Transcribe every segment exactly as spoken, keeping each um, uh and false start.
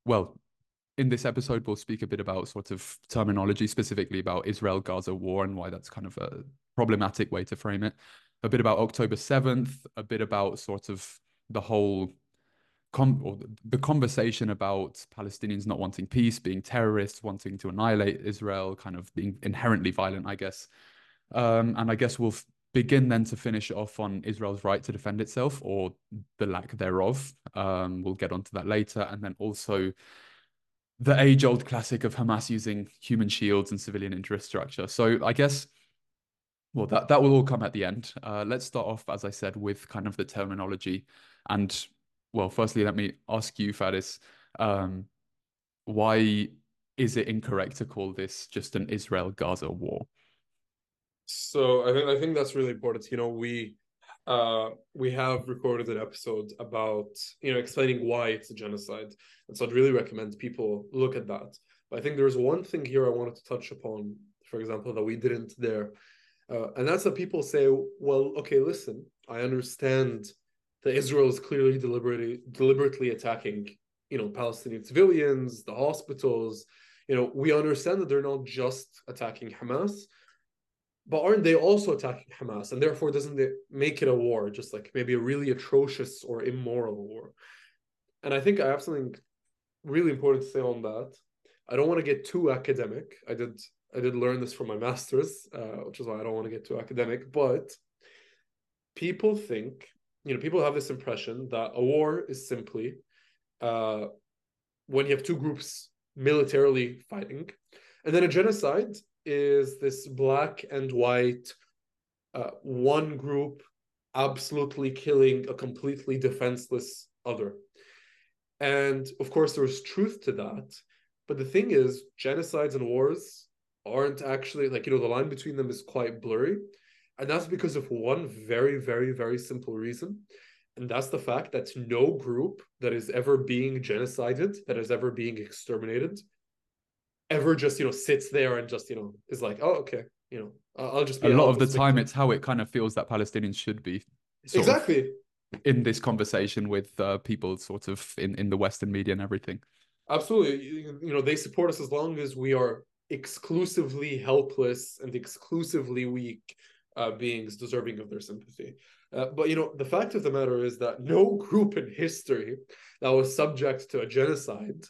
well, in this episode, we'll speak a bit about sort of terminology, specifically about Israel-Gaza war and why that's kind of a problematic way to frame it. A bit about October seventh, a bit about sort of the whole com or the conversation about Palestinians not wanting peace, being terrorists, wanting to annihilate Israel, kind of being inherently violent, I guess. Um, and I guess we'll begin then to finish off on Israel's right to defend itself or the lack thereof. Um, we'll get onto that later. And then also the age-old classic of Hamas using human shields and civilian infrastructure. So I guess, well, that, that will all come at the end. Uh, let's start off, as I said, with kind of the terminology. And, well, firstly, let me ask you, Faris, um, why is it incorrect to call this just an Israel-Gaza war? So I think I think that's really important. You know, we uh we have recorded an episode about, you know, explaining why it's a genocide. And so I'd really recommend people look at that. But I think there's one thing here I wanted to touch upon, for example, that we didn't there. Uh, and that's that people say, well, okay, listen, I understand that Israel is clearly deliberately deliberately attacking, you know, Palestinian civilians, the hospitals. You know, we understand that they're not just attacking Hamas, but aren't they also attacking Hamas? And therefore, doesn't it make it a war, just like maybe a really atrocious or immoral war? And I think I have something really important to say on that. I don't want to get too academic. I did I did learn this from my master's, uh, which is why I don't want to get too academic. But people think, you know, people have this impression that a war is simply uh, when you have two groups militarily fighting, and then a genocide is this black and white, uh, one group absolutely killing a completely defenseless other. And of course, there's truth to that. But the thing is, genocides and wars aren't actually like, you know, the line between them is quite blurry. And that's because of one very, very, very simple reason. And that's the fact that no group that is ever being genocided, that is ever being exterminated, ever just, you know, sits there and just, you know, is like, oh, okay, you know, I'll just A be a lot of the helpless time, victim. it's how it kind of feels that Palestinians should be sort of Exactly. in this conversation with uh, people sort of in, in the Western media and everything. Absolutely. You, you know, they support us as long as we are exclusively helpless and exclusively weak uh, beings deserving of their sympathy. Uh, but, you know, the fact of the matter is that no group in history that was subject to a genocide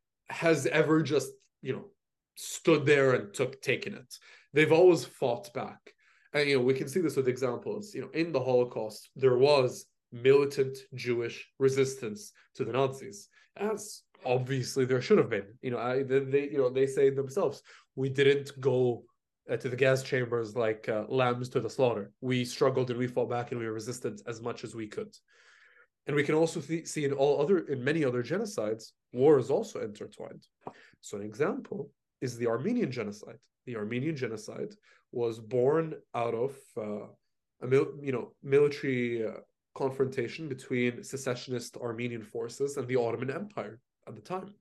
has ever just, you know, stood there and took taken it. They've always fought back. And, you know, we can see this with examples. You know, in the Holocaust, there was militant Jewish resistance to the Nazis, as obviously there should have been. You know, I, they, you know, they say themselves, we didn't go uh, to the gas chambers like uh, lambs to the slaughter. We struggled and we fought back and we resisted as much as we could. And we can also th- see in all other, in many other genocides, war is also intertwined. So an example is the Armenian genocide. The Armenian genocide was born out of uh, a mil- you know military uh, confrontation between secessionist Armenian forces and the Ottoman Empire at the time.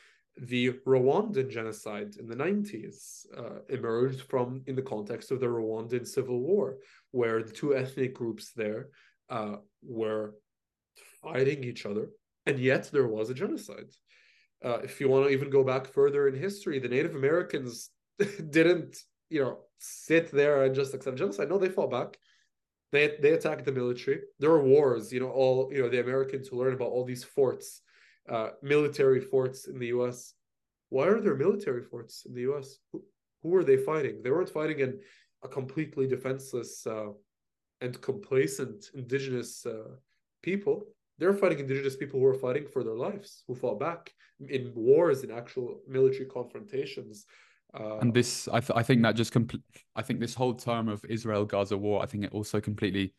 The Rwandan genocide in the nineties uh, emerged from in the context of the Rwandan civil war, where the two ethnic groups there uh, were fighting each other, and yet there was a genocide. Uh, if you want to even go back further in history, the Native Americans didn't, you know, sit there and just accept genocide. No, they fought back. They they attacked the military. There were wars. You know, all you know, the Americans who learn about all these forts, uh, military forts in the U S. Why are there military forts in the U S? Who, who were they fighting? They weren't fighting in a completely defenseless uh, and complacent indigenous uh, people. They're fighting indigenous people who are fighting for their lives, who fought back in wars, in actual military confrontations. Uh, And this, I, th I think that just compl I think this whole term of Israel-Gaza war, I think it also completely,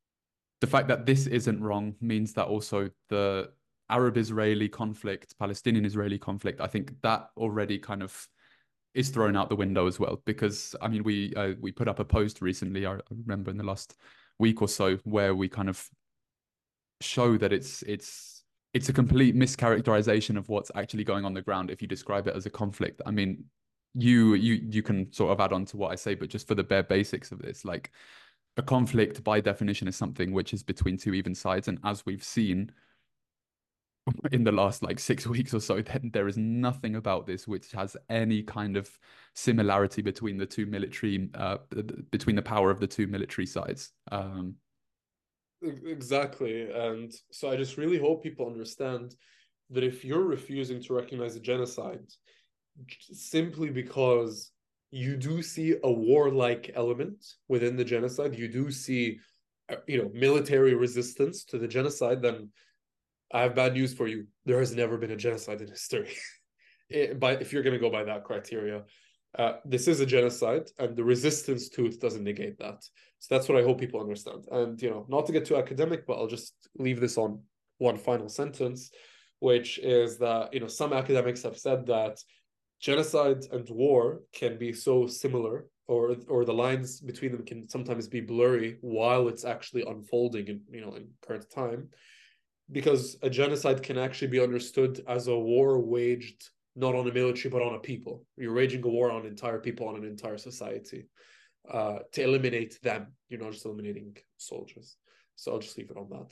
the fact that this isn't wrong means that also the Arab-Israeli conflict, Palestinian-Israeli conflict, I think that already kind of is thrown out the window as well. Because I mean, we uh, we put up a post recently, I remember in the last week or so, where we kind of show that it's it's it's a complete mischaracterization of what's actually going on the ground if you describe it as a conflict. I mean, you you you can sort of add on to what I say, but just for the bare basics of this, like a conflict by definition is something which is between two even sides, and as we've seen, in the last like six weeks or so, then there is nothing about this which has any kind of similarity between the two military, uh, between the power of the two military sides. Um, Exactly. And so I just really hope people understand that if you're refusing to recognize a genocide simply because you do see a warlike element within the genocide, you do see, uh, you know, military resistance to the genocide, then I have bad news for you. There has never been a genocide in history. It, but if you're going to go by that criteria, uh, this is a genocide, and the resistance to it doesn't negate that. So that's what I hope people understand. And you know, not to get too academic, but I'll just leave this on one final sentence, which is that you know some academics have said that genocide and war can be so similar, or or the lines between them can sometimes be blurry while it's actually unfolding in you know in current time, because a genocide can actually be understood as a war waged not on a military but on a people. You're waging a war on entire people, on an entire society, uh, to eliminate them. You're not just eliminating soldiers. So I'll just leave it on that.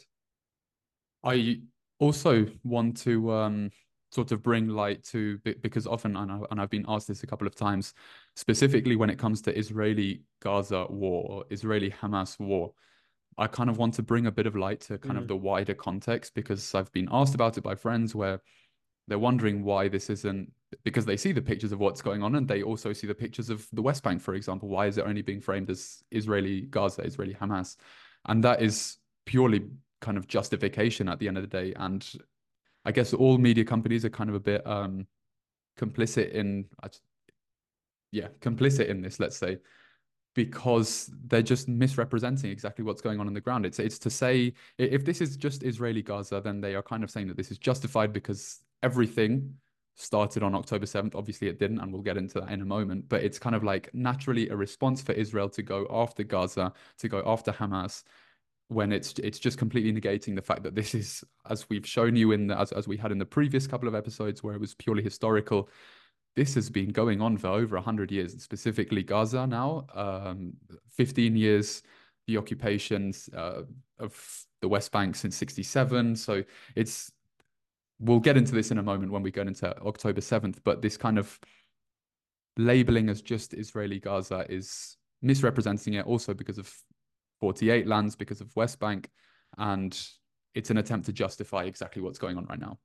I also want to um, sort of bring light to, because often, and, I, and I've been asked this a couple of times, specifically when it comes to Israeli Gaza war or Israeli Hamas war, I kind of want to bring a bit of light to kind mm. of the wider context, because I've been asked about it by friends where they're wondering why this isn't, because they see the pictures of what's going on and they also see the pictures of the West Bank, for example. Why is it only being framed as Israeli Gaza, Israeli Hamas? And that is purely kind of justification at the end of the day. And I guess all media companies are kind of a bit um, complicit in, yeah, complicit in this, let's say, because they're just misrepresenting exactly what's going on on the ground. It's it's to say, if this is just Israeli Gaza, then they are kind of saying that this is justified because everything started on October seventh. Obviously it didn't, and we'll get into that in a moment, but it's kind of like naturally a response for Israel to go after Gaza, to go after Hamas, when it's it's just completely negating the fact that this is, as we've shown you in the, as, as we had in the previous couple of episodes where it was purely historical, this has been going on for over one hundred years, specifically Gaza now, um, fifteen years, the occupations uh, of the West Bank since sixty-seven. So it's, we'll get into this in a moment when we go into October seventh, but this kind of labeling as just Israeli Gaza is misrepresenting it also because of forty-eight lands, because of West Bank, and it's an attempt to justify exactly what's going on right now.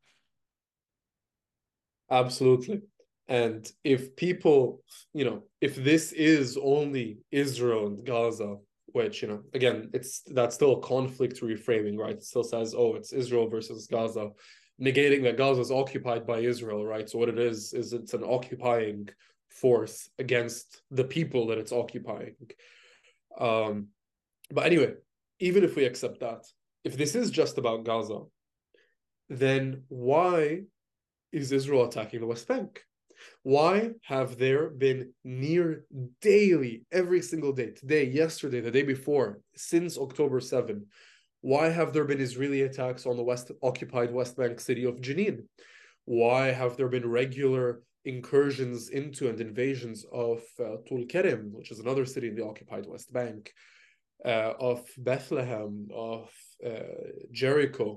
Absolutely. And if people, you know, if this is only Israel and Gaza, which, you know, again, it's that's still a conflict reframing, right? It still says, oh, it's Israel versus Gaza, negating that Gaza is occupied by Israel, right? So what it is, is it's an occupying force against the people that it's occupying. Um, but anyway, even if we accept that, if this is just about Gaza, then why is Israel attacking the West Bank? Why have there been near daily, every single day, today, yesterday, the day before, since October seventh, why have there been Israeli attacks on the West occupied West Bank city of Jenin? Why have there been regular incursions into and invasions of uh, Tul Kerem, which is another city in the occupied West Bank, uh, of Bethlehem, of uh, Jericho?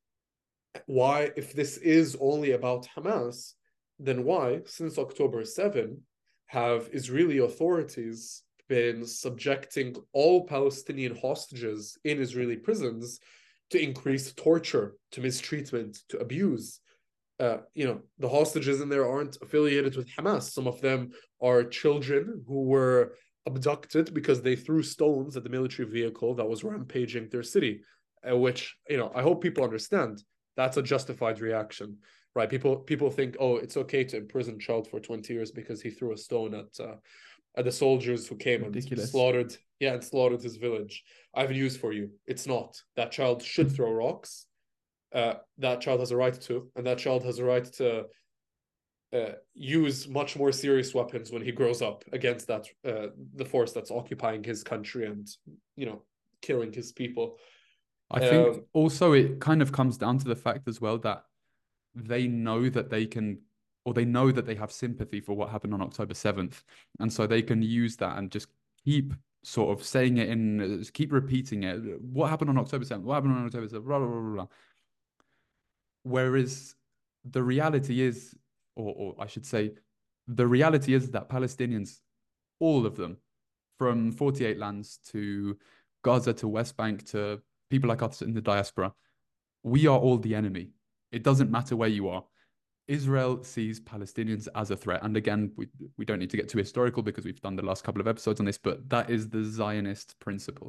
Why, if this is only about Hamas, then why, since October seventh, have Israeli authorities been subjecting all Palestinian hostages in Israeli prisons to increased torture, to mistreatment, to abuse? Uh, you know, the hostages in there aren't affiliated with Hamas. Some of them are children who were abducted because they threw stones at the military vehicle that was rampaging their city, uh, which, you know, I hope people understand. That's a justified reaction, right? People people think, oh, it's okay to imprison a child for twenty years because he threw a stone at uh, at the soldiers who came Ridiculous. and slaughtered, yeah, and slaughtered his village. I have news for you. It's not. That child should throw rocks. Uh, that child has a right to, and that child has a right to uh, use much more serious weapons when he grows up against that uh, the force that's occupying his country and, you know, killing his people. I think um, also it kind of comes down to the fact as well that they know that they can, or they know that they have sympathy for what happened on October seventh. And so they can use that and just keep sort of saying it in, keep repeating it. What happened on October seventh? What happened on October seventh? Blah, blah, blah, blah. Whereas the reality is, or, or I should say, the reality is that Palestinians, all of them, from forty-eight lands to Gaza to West Bank to people like us in the diaspora, we are all the enemy. It doesn't matter where you are. Israel sees Palestinians as a threat. And again, we, we don't need to get too historical because we've done the last couple of episodes on this, but that is the Zionist principle.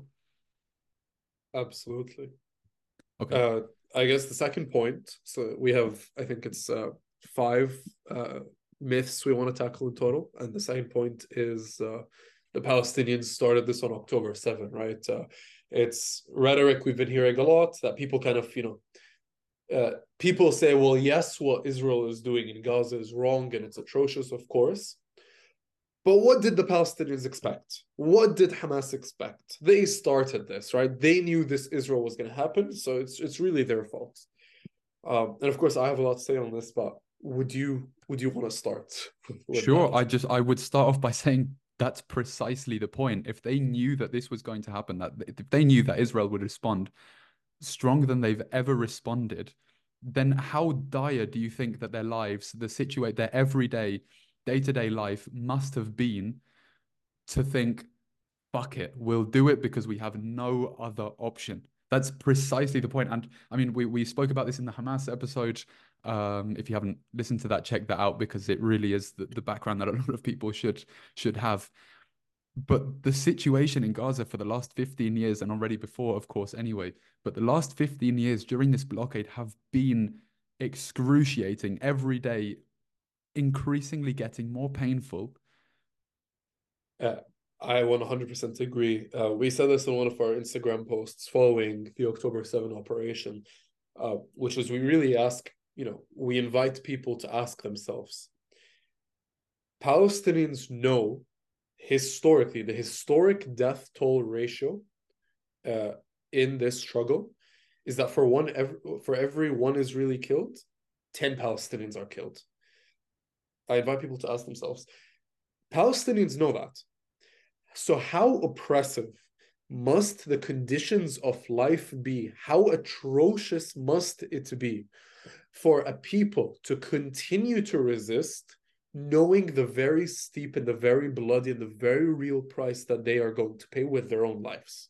Absolutely. Okay. Uh, I guess the second point, so we have, I think it's uh, five uh, myths we want to tackle in total. And the second point is uh, the Palestinians started this on October seventh, right? Uh, it's rhetoric we've been hearing a lot that people kind of, you know, uh, people say, well, yes, what Israel is doing in Gaza is wrong and it's atrocious, of course. But what did the Palestinians expect? What did Hamas expect? They started this, right? They knew this Israel was going to happen, so it's it's really their fault. Um, and of course, I have a lot to say on this, but would you would you want to start with Sure. that? I just I would start off by saying that's precisely the point. If they knew that this was going to happen, that if they knew that Israel would respond stronger than they've ever responded, then how dire do you think that their lives, the situate their everyday, day-to-day life must have been to think, fuck it, we'll do it because we have no other option. That's precisely the point. And I mean, we, we spoke about this in the Hamas episode. Um, if you haven't listened to that, check that out because it really is the, the background that a lot of people should should have. But the situation in Gaza for the last fifteen years, and already before, of course, anyway, but the last fifteen years during this blockade have been excruciating every day, increasingly getting more painful. Uh, I one hundred percent agree. Uh, we said this in one of our Instagram posts following the October seventh operation, uh, which is we really ask, you know, we invite people to ask themselves. Palestinians know historically the historic death toll ratio uh, in this struggle is that for one every, for every one Israeli killed, ten Palestinians are killed. I invite people to ask themselves. Palestinians know that. So how oppressive must the conditions of life be? How atrocious must it be for a people to continue to resist, knowing the very steep and the very bloody and the very real price that they are going to pay with their own lives?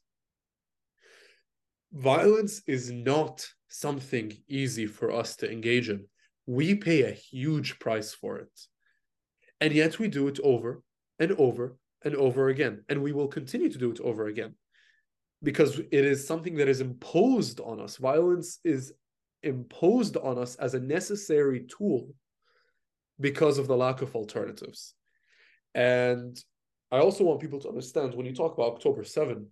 Violence is not something easy for us to engage in. We pay a huge price for it. And yet we do it over and over and over again. And we will continue to do it over again because it is something that is imposed on us. Violence is imposed on us as a necessary tool because of the lack of alternatives. And I also want people to understand when you talk about October seventh,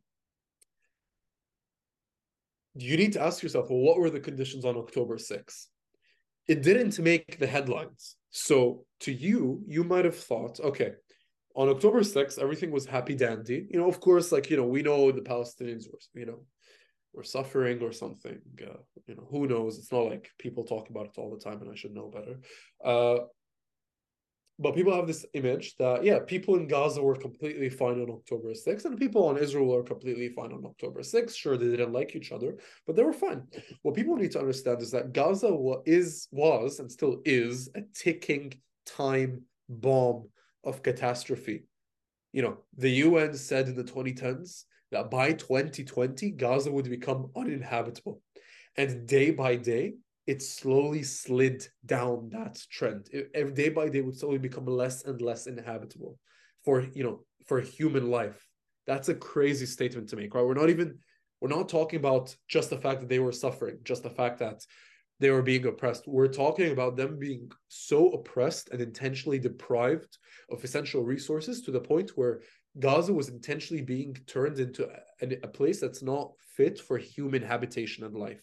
you need to ask yourself, well, what were the conditions on October sixth? It didn't make the headlines. So to you, you might have thought, okay, on October sixth, everything was happy dandy. You know, of course, like, you know, we know the Palestinians were, you know, were suffering or something. Uh, you know, who knows? It's not like people talk about it all the time and I should know better. Uh, but people have this image that, yeah, people in Gaza were completely fine on October sixth, and people on Israel were completely fine on October sixth. Sure, they didn't like each other, but they were fine. What people need to understand is that Gaza is, was, and still is a ticking time bomb of catastrophe. You know, the U N said in the twenty tens that by twenty twenty, Gaza would become uninhabitable. And day by day, it slowly slid down that trend. It, every day by day would slowly become less and less inhabitable for, you know, for human life. That's a crazy statement to make, right? We're not even, we're not talking about just the fact that they were suffering, just the fact that they were being oppressed. We're talking about them being so oppressed and intentionally deprived of essential resources to the point where Gaza was intentionally being turned into a, a place that's not fit for human habitation and life.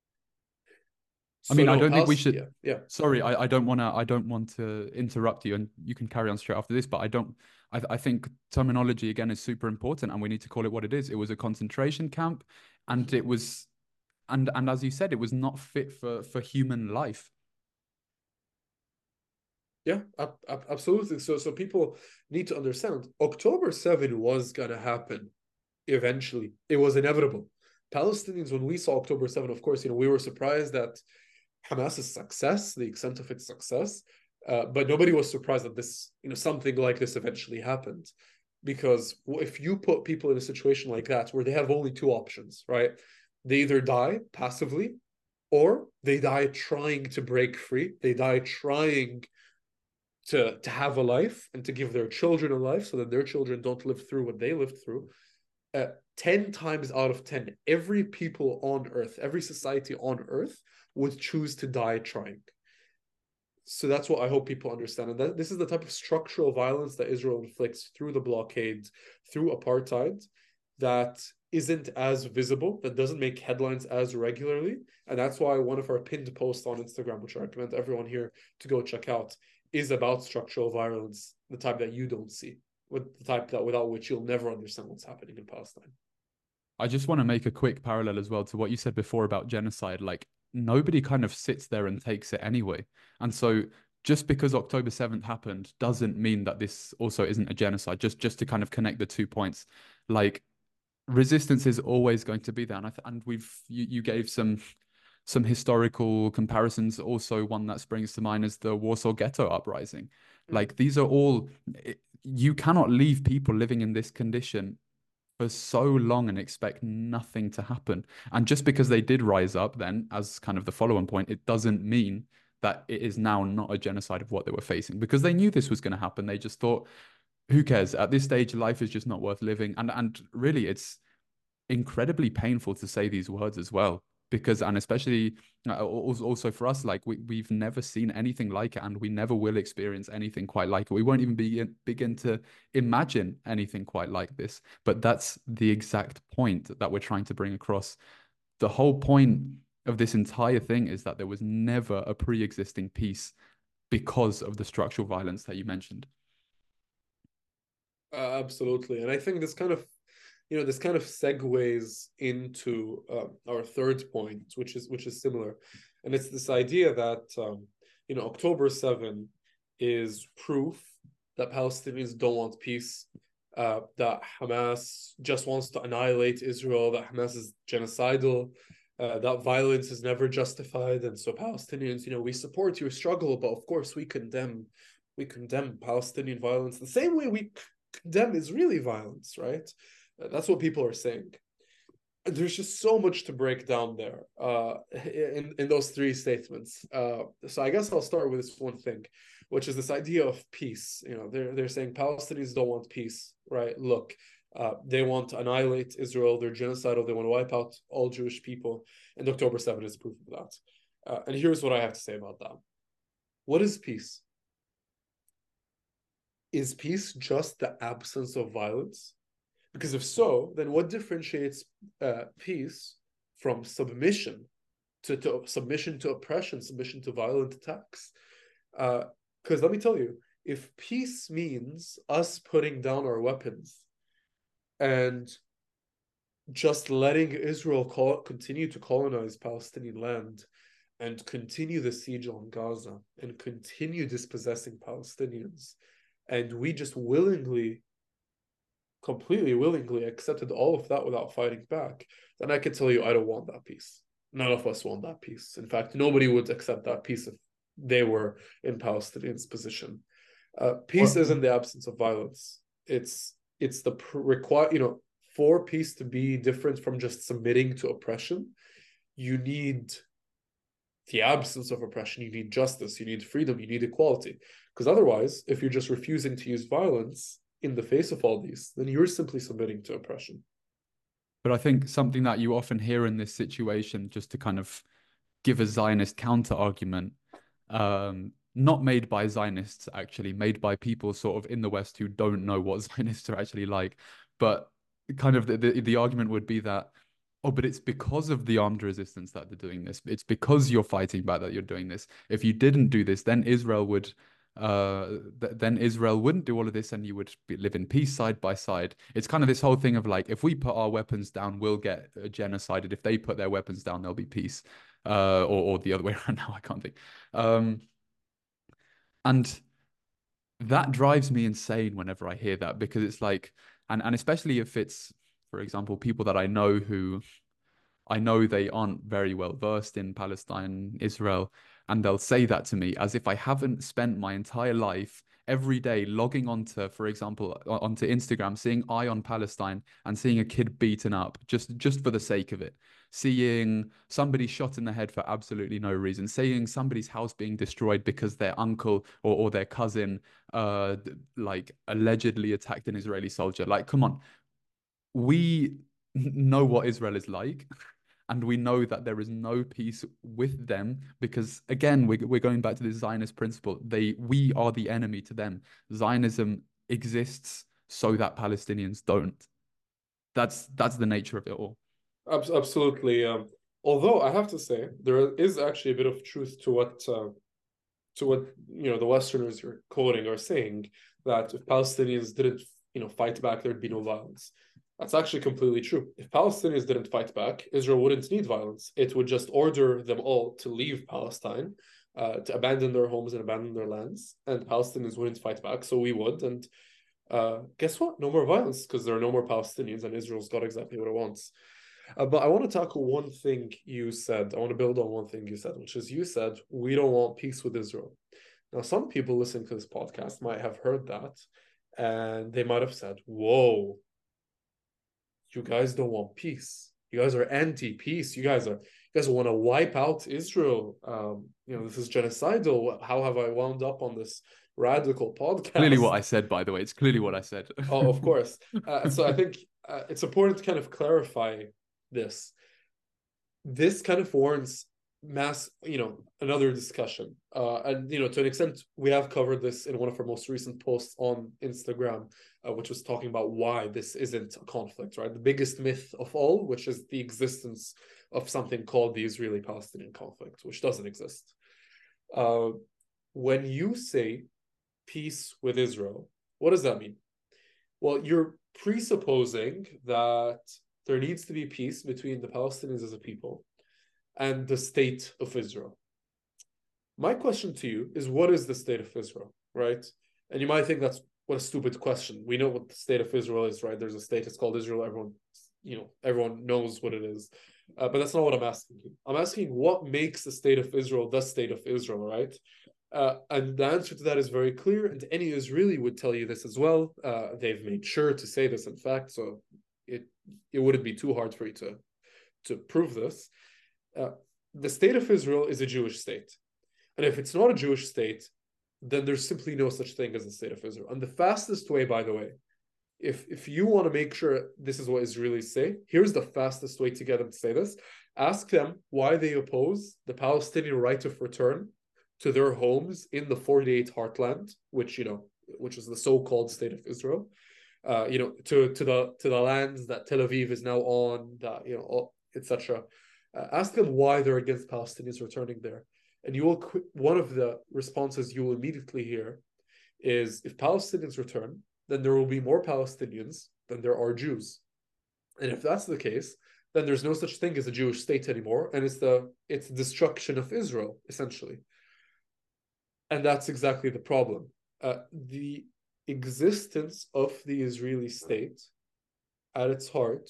I mean, So I no, don't think we Pals- should. yeah, yeah. Sorry, I, I don't want to. I don't want to interrupt you, and you can carry on straight after this. But I don't. I, I think terminology again is super important, and we need to call it what it is. It was a concentration camp, and it was, and and as you said, it was not fit for for human life. Yeah, ab- ab- absolutely. So, so people need to understand October seventh was gonna happen eventually. It was inevitable. Palestinians, when we saw October seventh, of course, you know, we were surprised that Hamas's success, the extent of its success. Uh, but nobody was surprised that this, you know, something like this eventually happened. Because if you put people in a situation like that where they have only two options, right? They either die passively or they die trying to break free. They die trying to, to have a life and to give their children a life so that their children don't live through what they lived through. Uh, ten times out of ten, every people on earth, every society on earth would choose to die trying. So that's what I hope people understand. And that this is the type of structural violence that Israel inflicts through the blockade, through apartheid, that isn't as visible, that doesn't make headlines as regularly. And that's why one of our pinned posts on Instagram, which I recommend everyone here to go check out, is about structural violence, the type that you don't see, with the type that without which you'll never understand what's happening in Palestine. I just want to make a quick parallel as well to what you said before about genocide. Like, nobody kind of sits there and takes it anyway. And so just because October seventh happened doesn't mean that this also isn't a genocide. Just just to kind of connect the two points. Like, resistance is always going to be there. And I th and we've you, you gave some some historical comparisons. Also, one that springs to mind is the Warsaw Ghetto uprising. Like, these are all, you cannot leave people living in this condition for so long and expect nothing to happen. And just because they did rise up then, as kind of the follow-on point, it doesn't mean that it is now not a genocide of what they were facing, because they knew this was going to happen. They just thought, who cares? At this stage, life is just not worth living. And and really, it's incredibly painful to say these words as well, because, and especially uh, also for us, like we, we've never seen anything like it, and we never will experience anything quite like it. We won't even begin begin to imagine anything quite like this. But that's the exact point that we're trying to bring across. The whole point of this entire thing is that there was never a pre-existing peace because of the structural violence that you mentioned. Uh, absolutely. And I think this kind of, you know, this kind of segues into uh, our third point, which is which is similar, and it's this idea that um, you know, October seventh is proof that Palestinians don't want peace, uh, that Hamas just wants to annihilate Israel, that Hamas is genocidal, uh, that violence is never justified, and so Palestinians, you know, we support your struggle, but of course we condemn we condemn Palestinian violence the same way we condemn Israeli violence, right? That's what people are saying. There's just so much to break down there uh, in, in those three statements. Uh, so I guess I'll start with this one thing, which is this idea of peace. You know, they're, they're saying Palestinians don't want peace, right? Look, uh, they want to annihilate Israel. They're genocidal. They want to wipe out all Jewish people. And October seventh is proof of that. Uh, and here's what I have to say about that. What is peace? Is peace just the absence of violence? Because if so, then what differentiates uh, peace from submission to, to submission to oppression, submission to violent attacks? Because uh, let me tell you, if peace means us putting down our weapons and just letting Israel call, continue to colonize Palestinian land and continue the siege on Gaza and continue dispossessing Palestinians, and we just willingly completely willingly accepted all of that without fighting back, then I can tell you I don't want that peace. None of us want that peace. In fact, nobody would accept that peace if they were in Palestinians' position. Uh, peace Well, isn't the absence of violence. It's it's the require you know for peace to be different from just submitting to oppression. You need the absence of oppression. You need justice. You need freedom. You need equality. Because otherwise, if you're just refusing to use violence in the face of all these, then you're simply submitting to oppression. But I think something that you often hear in this situation, just to kind of give a Zionist counter argument, um, not made by Zionists, actually, made by people sort of in the West who don't know what Zionists are actually like. But kind of the, the, the argument would be that, oh, but it's because of the armed resistance that they're doing this. It's because you're fighting back that you're doing this. If you didn't do this, then Israel would uh th then Israel wouldn't do all of this, and you would be, live in peace side by side. It's kind of this whole thing of like, if we put our weapons down, we'll get uh, genocided. If they put their weapons down, there'll be peace. Uh, or, or the other way around. Now I can't think. Um, and that drives me insane whenever I hear that, because it's like, and and especially if it's, for example, people that I know who I know they aren't very well versed in Palestine, Israel, and they'll say that to me as if I haven't spent my entire life every day logging onto, for example, onto Instagram, seeing Eye on Palestine and seeing a kid beaten up just just for the sake of it, seeing somebody shot in the head for absolutely no reason, seeing somebody's house being destroyed because their uncle or, or their cousin uh like allegedly attacked an Israeli soldier. Like, come on, we know what Israel is like. And we know that there is no peace with them because, again, we're, we're going back to this Zionist principle. They, we are the enemy to them. Zionism exists so that Palestinians don't. That's that's the nature of it all. Absolutely. Um, although I have to say, there is actually a bit of truth to what uh, to what you know the Westerners you're quoting are saying, that if Palestinians didn't you know fight back, there'd be no violence. That's actually completely true. If Palestinians didn't fight back, Israel wouldn't need violence. It would just order them all to leave Palestine, uh, to abandon their homes and abandon their lands, and Palestinians wouldn't fight back. So we would, and uh, guess what? No more violence because there are no more Palestinians, and Israel's got exactly what it wants. Uh, but I want to tackle one thing you said. I want to build on one thing you said, which is you said we don't want peace with Israel. Now, some people listening to this podcast might have heard that, and they might have said, "Whoa, you guys don't want peace. You guys are anti-peace. You guys are you guys want to wipe out Israel. Um, you know, this is genocidal. How have I wound up on this radical podcast?" Clearly what I said, by the way. It's clearly what I said. Oh, of course. Uh, so I think uh, it's important to kind of clarify this. This kind of warrants mass, you know, another discussion. Uh, and, you know, to an extent, we have covered this in one of our most recent posts on Instagram, uh, which was talking about why this isn't a conflict, right? The biggest myth of all, which is the existence of something called the Israeli-Palestinian conflict, which doesn't exist. Uh, when you say peace with Israel, what does that mean? Well, you're presupposing that there needs to be peace between the Palestinians as a people and the state of Israel. My question to you is, what is the state of Israel, right? And you might think that's what a stupid question. We know what the state of Israel is, right? There's a state, it's called Israel. Everyone, you know, everyone knows what it is. Uh, but that's not what I'm asking you. I'm asking what makes the state of Israel the state of Israel, right? Uh, and the answer to that is very clear. And any Israeli would tell you this as well. Uh, they've made sure to say this, in fact, so it it wouldn't be too hard for you to, to prove this. Uh, the state of Israel is a Jewish state. And if it's not a Jewish state, then there's simply no such thing as the state of Israel. And the fastest way, by the way, if, if you want to make sure this is what Israelis say, here's the fastest way to get them to say this. Ask them why they oppose the Palestinian right of return to their homes in the forty-eight heartland, which, you know, which is the so-called state of Israel. Uh, you know, to to the to the lands that Tel Aviv is now on, that you know, et cetera. Uh, ask them why they're against Palestinians returning there, and you will. One of the responses you will immediately hear is, if Palestinians return, then there will be more Palestinians than there are Jews, and if that's the case, then there's no such thing as a Jewish state anymore, and it's the it's the destruction of Israel essentially, and that's exactly the problem. Uh, the existence of the Israeli state at its heart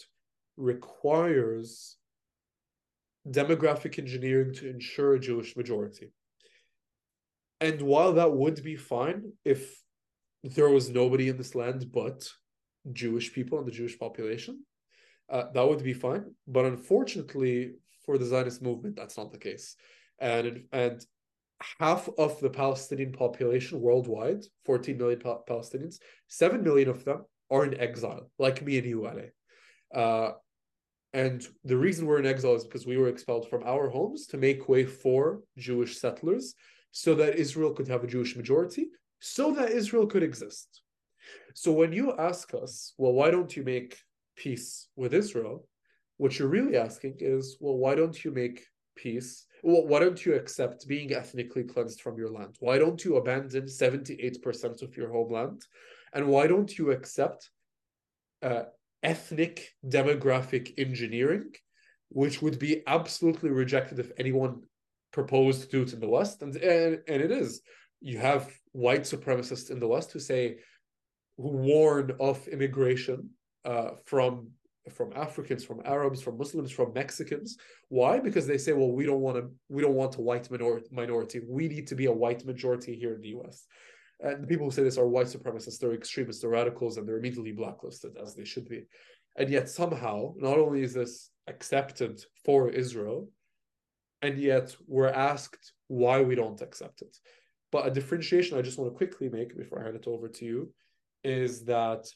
requires demographic engineering to ensure a Jewish majority. And while that would be fine if there was nobody in this land but Jewish people and the Jewish population, uh, that would be fine. But unfortunately for the Zionist movement, that's not the case. And, and half of the Palestinian population worldwide, fourteen million pa- Palestinians, seven million of them are in exile, like me and you, Ale. Uh, and the reason we're in exile is because we were expelled from our homes to make way for Jewish settlers so that Israel could have a Jewish majority, so that Israel could exist. So when you ask us, well, why don't you make peace with Israel? What you're really asking is, well, why don't you make peace? Well, why don't you accept being ethnically cleansed from your land? Why don't you abandon seventy-eight percent of your homeland? And why don't you accept uh, ethnic demographic engineering, which would be absolutely rejected if anyone proposed to do it in the West? And, and, and it is. You have white supremacists in the West who say, who warn of immigration uh, from from Africans, from Arabs, from Muslims, from Mexicans. Why? Because they say, well, we don't want to, we don't want a white minor- minority. We need to be a white majority here in the U S. And the people who say this are white supremacists, they're extremists, they're radicals, and they're immediately blacklisted, as they should be. And yet somehow, not only is this accepted for Israel, and yet we're asked why we don't accept it. But a differentiation I just want to quickly make before I hand it over to you is that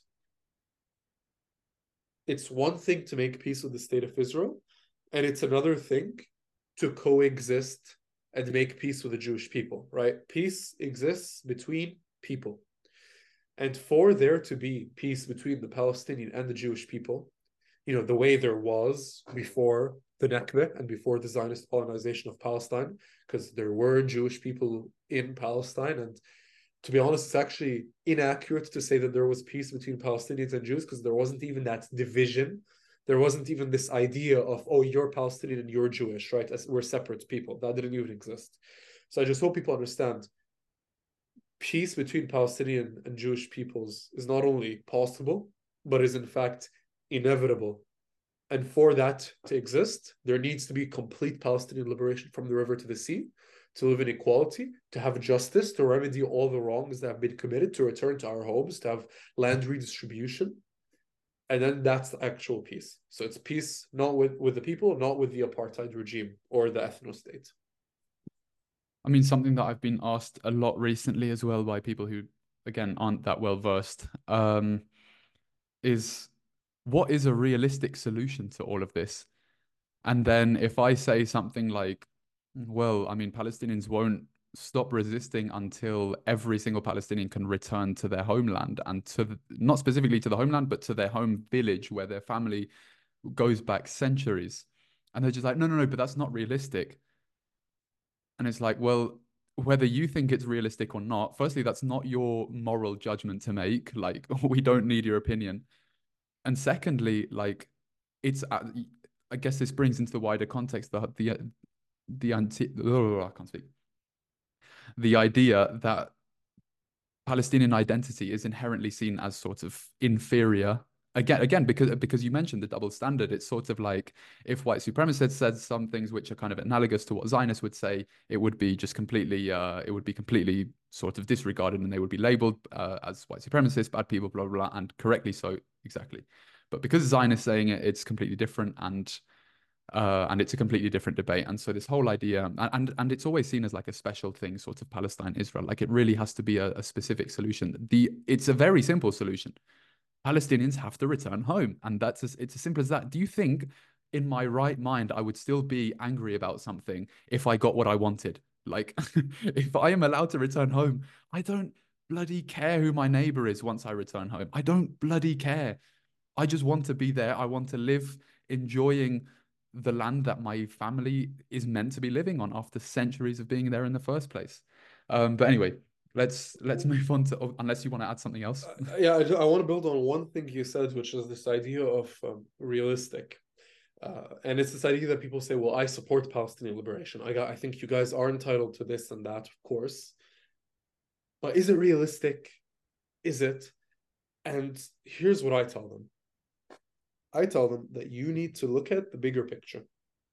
it's one thing to make peace with the state of Israel, and it's another thing to coexist and make peace with the Jewish people, right? Peace exists between people. And for there to be peace between the Palestinian and the Jewish people, you know, the way there was before the Nakba and before the Zionist colonization of Palestine, because there were Jewish people in Palestine. And to be honest, it's actually inaccurate to say that there was peace between Palestinians and Jews, because there wasn't even that division. There wasn't even this idea of, oh, you're Palestinian and you're Jewish, right? As we're separate people. That didn't even exist. So I just hope people understand peace between Palestinian and Jewish peoples is not only possible, but is in fact inevitable. And for that to exist, there needs to be complete Palestinian liberation from the river to the sea, to live in equality, to have justice, to remedy all the wrongs that have been committed, to return to our homes, to have land redistribution. And then that's the actual peace. So it's peace not with, with the people, not with the apartheid regime or the ethno-state. I mean, something that I've been asked a lot recently as well by people who, again, aren't that well versed, um, is what is a realistic solution to all of this? And then if I say something like, well, I mean, Palestinians won't stop resisting until every single Palestinian can return to their homeland, and to the, not specifically to the homeland, but to their home village where their family goes back centuries. And they're just like, no, no, no, but that's not realistic. And it's like, well, whether you think it's realistic or not, firstly, that's not your moral judgment to make. Like, we don't need your opinion. And secondly, like, it's, uh, I guess this brings into the wider context the the the anti oh, I can't speak. The idea that Palestinian identity is inherently seen as sort of inferior. Again, again, because because you mentioned the double standard, it's sort of like if white supremacists said some things which are kind of analogous to what Zionists would say, it would be just completely, uh, it would be completely sort of disregarded, and they would be labeled uh, as white supremacists, bad people, blah, blah, blah, and correctly so, exactly. But because Zionists saying it, it's completely different, and uh, and it's a completely different debate. And so this whole idea, and, and and it's always seen as like a special thing, sort of Palestine, Israel, like it really has to be a, a specific solution. The It's a very simple solution. Palestinians have to return home, and that's as, it's as simple as that. Do you think, in my right mind, I would still be angry about something if I got what I wanted? Like, if I am allowed to return home, I don't bloody care who my neighbor is once I return home. I don't bloody care. I just want to be there. I want to live enjoying the land that my family is meant to be living on after centuries of being there in the first place. Um, but anyway, let's let's move on to, unless you want to add something else. Uh, yeah, I, I want to build on one thing you said, which is this idea of um, realistic. Uh, and it's this idea that people say, well, I support Palestinian liberation. I got, I think you guys are entitled to this and that, of course. But is it realistic? Is it? And here's what I tell them. I tell them that you need to look at the bigger picture.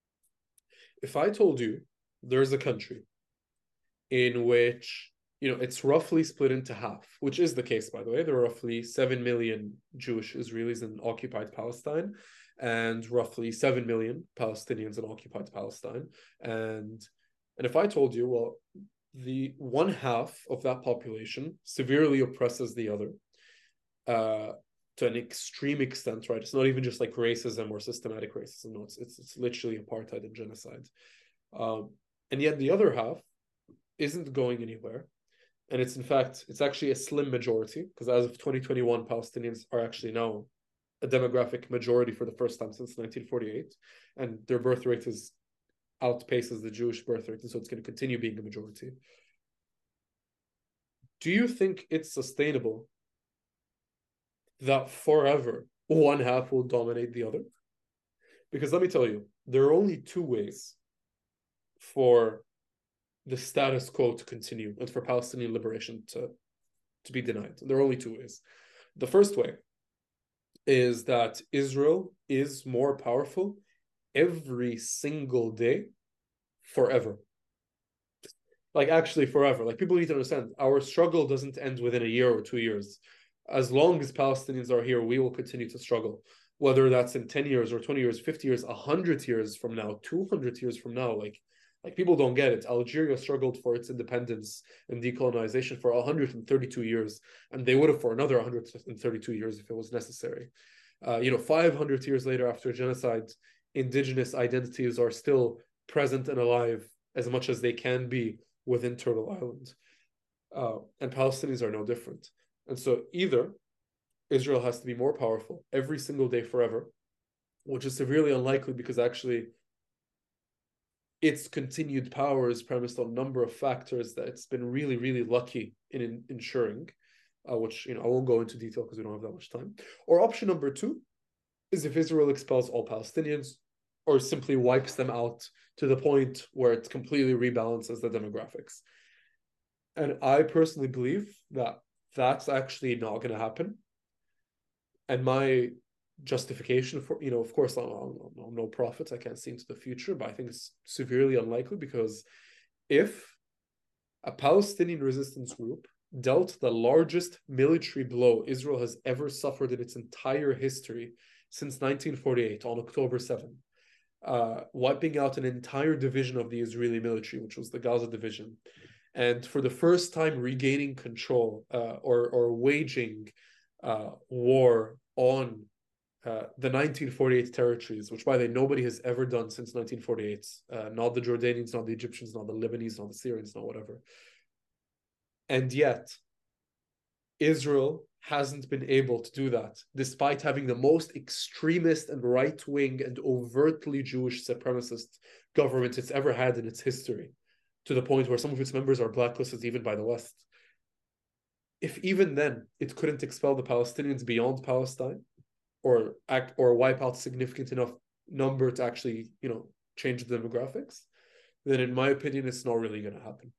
If I told you there's a country in which, you know, it's roughly split into half, which is the case, by the way. There are roughly seven million Jewish Israelis in occupied Palestine, and roughly seven million Palestinians in occupied Palestine. And, and if I told you, well, the one half of that population severely oppresses the other, uh, to an extreme extent, right? It's not even just like racism or systematic racism. No, it's it's, it's literally apartheid and genocide. Um, and yet the other half isn't going anywhere. And it's in fact, it's actually a slim majority, because as of twenty twenty-one, Palestinians are actually now a demographic majority for the first time since nineteen forty-eight. And their birth rate is outpaces the Jewish birth rate. And so it's going to continue being a majority. Do you think it's sustainable that forever one half will dominate the other? Because let me tell you, there are only two ways for the status quo to continue and for Palestinian liberation to, to be denied. There are only two ways. The first way is that Israel is more powerful every single day forever. Like actually forever. Like people need to understand our struggle doesn't end within a year or two years. As long as Palestinians are here, we will continue to struggle. Whether that's in ten years or twenty years, fifty years, one hundred years from now, two hundred years from now, like like people don't get it. Algeria struggled for its independence and decolonization for one hundred thirty-two years, and they would have for another one hundred thirty-two years if it was necessary. Uh, you know, five hundred years later after genocide, indigenous identities are still present and alive as much as they can be within Turtle Island. Uh, and Palestinians are no different. And so either Israel has to be more powerful every single day forever, which is severely unlikely because actually its continued power is premised on a number of factors that it's been really, really lucky in, in ensuring, uh, which you know I won't go into detail because we don't have that much time. Or option number two is if Israel expels all Palestinians or simply wipes them out to the point where it completely rebalances the demographics. And I personally believe that that's actually not going to happen. And my justification for, you know, of course, I'm, I'm no prophet, I can't see into the future, but I think it's severely unlikely because if a Palestinian resistance group dealt the largest military blow Israel has ever suffered in its entire history since nineteen forty-eight on October seventh, uh, wiping out an entire division of the Israeli military, which was the Gaza division, and for the first time regaining control uh, or, or waging uh, war on uh, the nineteen forty-eight territories, which, by the way, nobody has ever done since nineteen forty-eight. Uh, not the Jordanians, not the Egyptians, not the Lebanese, not the Syrians, not whatever. And yet, Israel hasn't been able to do that, despite having the most extremist and right-wing and overtly Jewish supremacist government it's ever had in its history, to the point where some of its members are blacklisted even by the West. If even then it couldn't expel the Palestinians beyond Palestine, or act or wipe out significant enough number to actually, you know, change the demographics, then in my opinion, it's not really going to happen.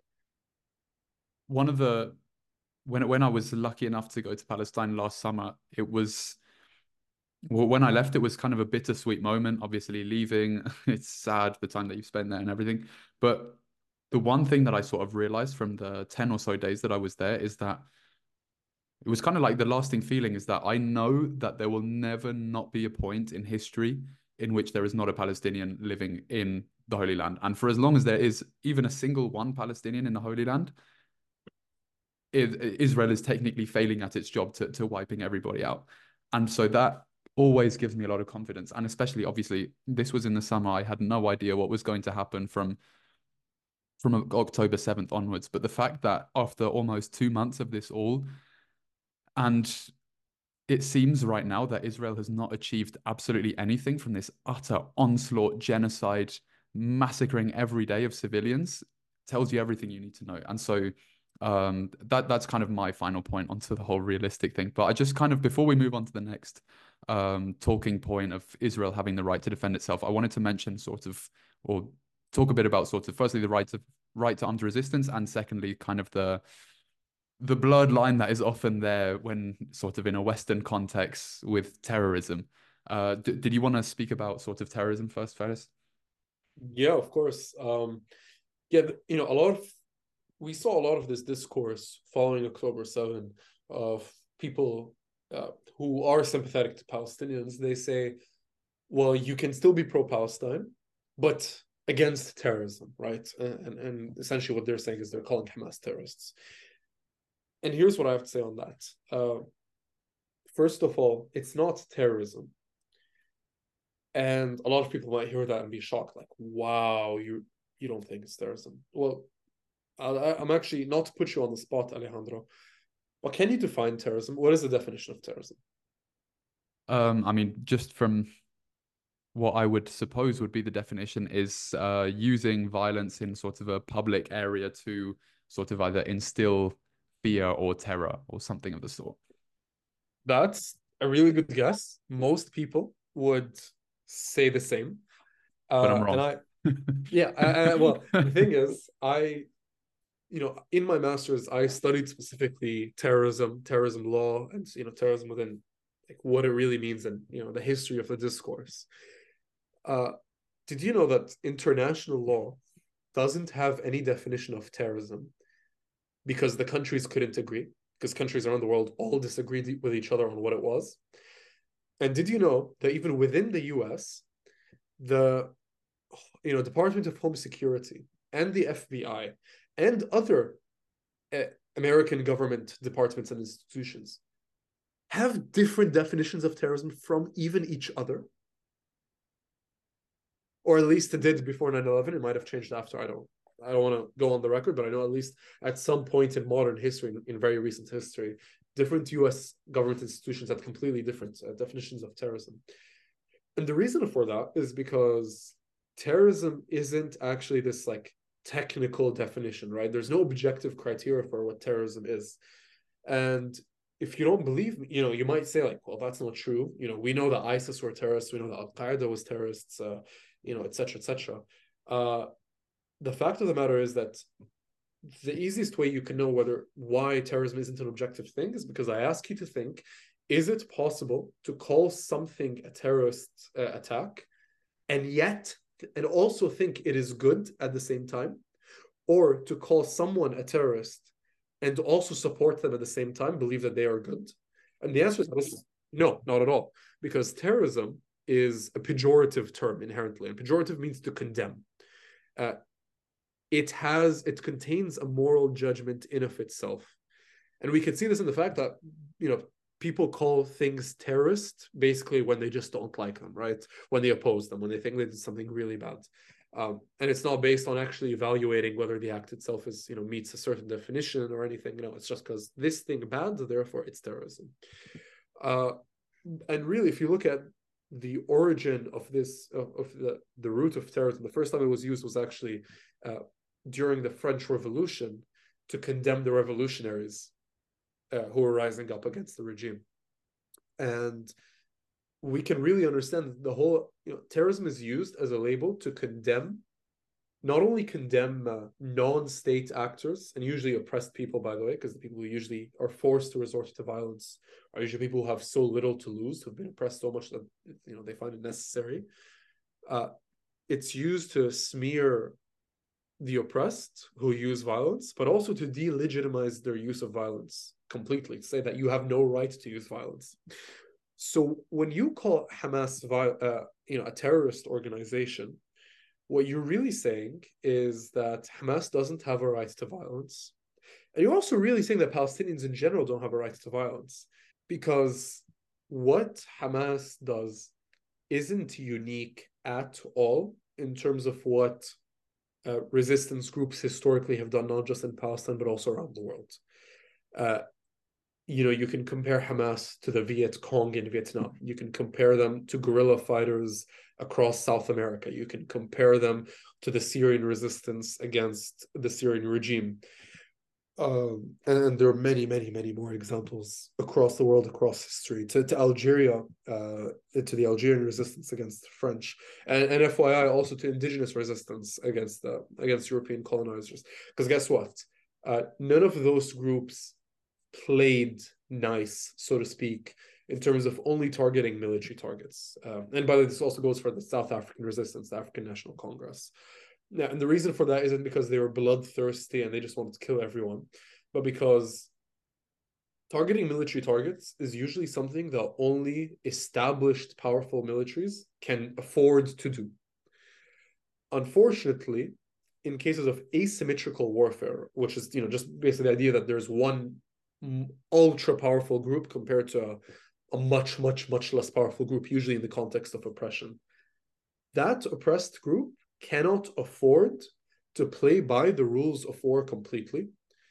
One of the when when I was lucky enough to go to Palestine last summer, it was well, when I left, it was kind of a bittersweet moment. Obviously, leaving, it's sad the time that you spend there and everything. But the one thing that I sort of realized from the ten or so days that I was there is that it was kind of like the lasting feeling is that I know that there will never not be a point in history in which there is not a Palestinian living in the Holy Land. And for as long as there is even a single one Palestinian in the Holy Land, it, Israel is technically failing at its job to, to wiping everybody out. And so that always gives me a lot of confidence. And especially, obviously, this was in the summer. I had no idea what was going to happen from from October seventh onwards. But the fact that after almost two months of this all, and it seems right now that Israel has not achieved absolutely anything from this utter onslaught, genocide, massacring every day of civilians, tells you everything you need to know. And so um, that that's kind of my final point onto the whole realistic thing. But I just kind of, before we move on to the next um, talking point of Israel having the right to defend itself, I wanted to mention sort of, or talk a bit about sort of, firstly, the right to right to armed resistance, and secondly, kind of the the blurred line that is often there when sort of in a Western context with terrorism. Uh, d- did you want to speak about sort of terrorism first, Faris? Yeah, of course. Um, yeah, you know, a lot of we saw a lot of this discourse following October seventh of people uh, who are sympathetic to Palestinians. They say, well, you can still be pro-Palestine, but against terrorism, right? And, and essentially what they're saying is they're calling Hamas terrorists. And here's what I have to say on that. Uh, first of all, it's not terrorism. And a lot of people might hear that and be shocked, like, wow, you you don't think it's terrorism. Well, I, I'm actually, not to put you on the spot, Alejandro, but can you define terrorism? What is the definition of terrorism? Um, I mean, just from what I would suppose would be the definition is uh, using violence in sort of a public area to sort of either instill fear or terror or something of the sort. That's a really good guess. Most people would say the same. But I'm Uh, and wrong. I, yeah, I, I, well, the thing is, I, you know, in my master's, I studied specifically terrorism, terrorism law, and, you know, terrorism within like what it really means and, you know, the history of the discourse. Uh, did you know that international law doesn't have any definition of terrorism because the countries couldn't agree? Because countries around the world all disagreed with each other on what it was. And did you know that even within the U S, the you know Department of Home Security and the F B I and other uh, American government departments and institutions have different definitions of terrorism from even each other? Or at least it did before nine eleven. It might have changed after. I don't I don't want to go on the record, but I know at least at some point in modern history, in, in very recent history, different U S government institutions had completely different uh, definitions of terrorism. And the reason for that is because terrorism isn't actually this like technical definition, right? There's no objective criteria for what terrorism is. And if you don't believe me, you know, you might say like, well, that's not true. You know, we know that ISIS were terrorists. We know that Al-Qaeda was terrorists, uh, you know, et cetera, et cetera. Uh, the fact of the matter is that the easiest way you can know whether why terrorism isn't an objective thing is because I ask you to think, is it possible to call something a terrorist uh, attack and yet, and also think it is good at the same time? Or to call someone a terrorist and also support them at the same time, believe that they are good? And the answer is no, not at all. Because terrorism is a pejorative term inherently. And pejorative means to condemn. Uh, it has, it contains a moral judgment in of itself. And we can see this in the fact that, you know, people call things terrorist basically when they just don't like them, right? When they oppose them, when they think they did something really bad. Um, and it's not based on actually evaluating whether the act itself is, you know, meets a certain definition or anything. You know, it's just because this thing bad, therefore it's terrorism. Uh, and really, if you look at the origin of this, of, of the, the root of terrorism, the first time it was used was actually uh, during the French Revolution to condemn the revolutionaries uh, who were rising up against the regime. And we can really understand the whole, you know, terrorism is used as a label to condemn, not only condemn uh, non-state actors, and usually oppressed people, by the way, because the people who usually are forced to resort to violence are usually people who have so little to lose, who've been oppressed so much that, you know, they find it necessary. Uh, it's used to smear the oppressed who use violence, but also to delegitimize their use of violence completely, to say that you have no right to use violence. So when you call Hamas, uh, you know, a terrorist organization, what you're really saying is that Hamas doesn't have a right to violence. And you're also really saying that Palestinians in general don't have a right to violence, because what Hamas does isn't unique at all in terms of what uh, resistance groups historically have done, not just in Palestine, but also around the world. Uh, you know, you can compare Hamas to the Viet Cong in Vietnam. You can compare them to guerrilla fighters across South America. You can compare them to the Syrian resistance against the Syrian regime. Um, and there are many, many, many more examples across the world, across history, to, to Algeria, uh, to the Algerian resistance against the French, and, and F Y I also to indigenous resistance against the against European colonizers. Because guess what? Uh, none of those groups played nice, so to speak, in terms of only targeting military targets. Um, and by the way, this also goes for the South African resistance, the African National Congress. Yeah, and the reason for that isn't because they were bloodthirsty and they just wanted to kill everyone, but because targeting military targets is usually something that only established powerful militaries can afford to do. Unfortunately, in cases of asymmetrical warfare, which is, you know, just basically the idea that there's one ultra powerful group compared to a, a much, much, much less powerful group, usually in the context of oppression, that oppressed group cannot afford to play by the rules of war completely.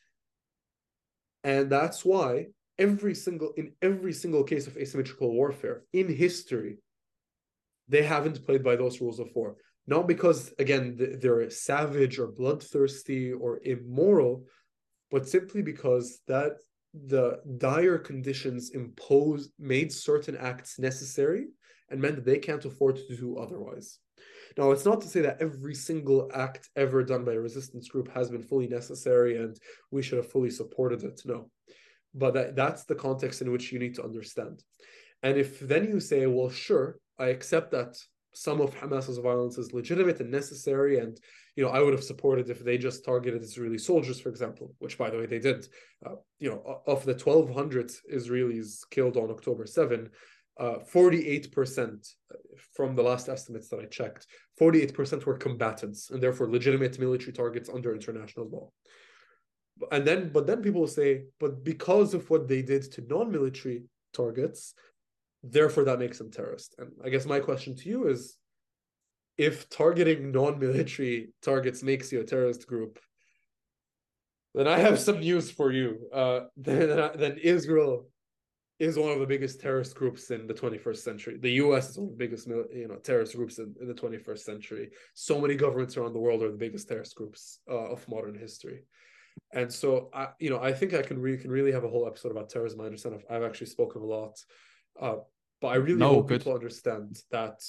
And that's why every single in every single case of asymmetrical warfare in history, they haven't played by those rules of war. Not because, again, they're savage or bloodthirsty or immoral, but simply because that the dire conditions imposed made certain acts necessary and meant that they can't afford to do otherwise. Now, it's not to say that every single act ever done by a resistance group has been fully necessary and we should have fully supported it. No. But that, that's the context in which you need to understand. And if then you say, well, sure, I accept that some of Hamas's violence is legitimate and necessary, and you know, I would have supported if they just targeted Israeli soldiers, for example, which, by the way, they did. Uh, you know, of the twelve hundred Israelis killed on October seventh, uh, forty-eight percent from the last estimates that I checked, forty-eight percent were combatants and therefore legitimate military targets under international law. And then, but then people will say, but because of what they did to non-military targets, therefore that makes them terrorist. And I guess my question to you is, if targeting non-military targets makes you a terrorist group, then I have some news for you. Uh, then, then Israel is one of the biggest terrorist groups in the twenty-first century. The U S is one of the biggest, you know, terrorist groups in, in the twenty-first century. So many governments around the world are the biggest terrorist groups uh, of modern history. And so, I, you know, I think I can really can really have a whole episode about terrorism. I understand I've, I've actually spoken a lot, uh, but I really No, hope good. people understand that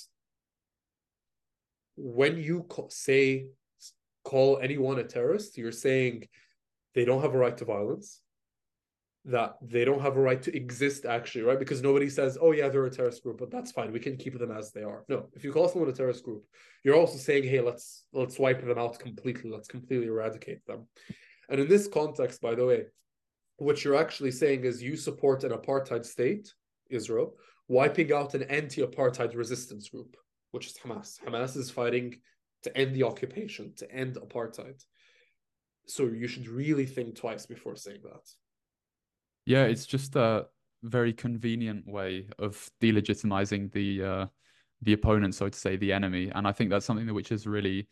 when you co- say call anyone a terrorist, you're saying they don't have a right to violence, that they don't have a right to exist, actually, right? Because nobody says, oh yeah, they're a terrorist group, but that's fine, we can keep them as they are. No, if you call someone a terrorist group, you're also saying, hey, let's let's wipe them out completely, let's completely eradicate them. And in this context, by the way, what you're actually saying is you support an apartheid state, Israel, wiping out an anti-apartheid resistance group, which is Hamas. Hamas is fighting to end the occupation, to end apartheid. So you should really think twice before saying that. Yeah, it's just a very convenient way of delegitimizing the uh, the opponent, so to say, the enemy. And I think that's something that which has really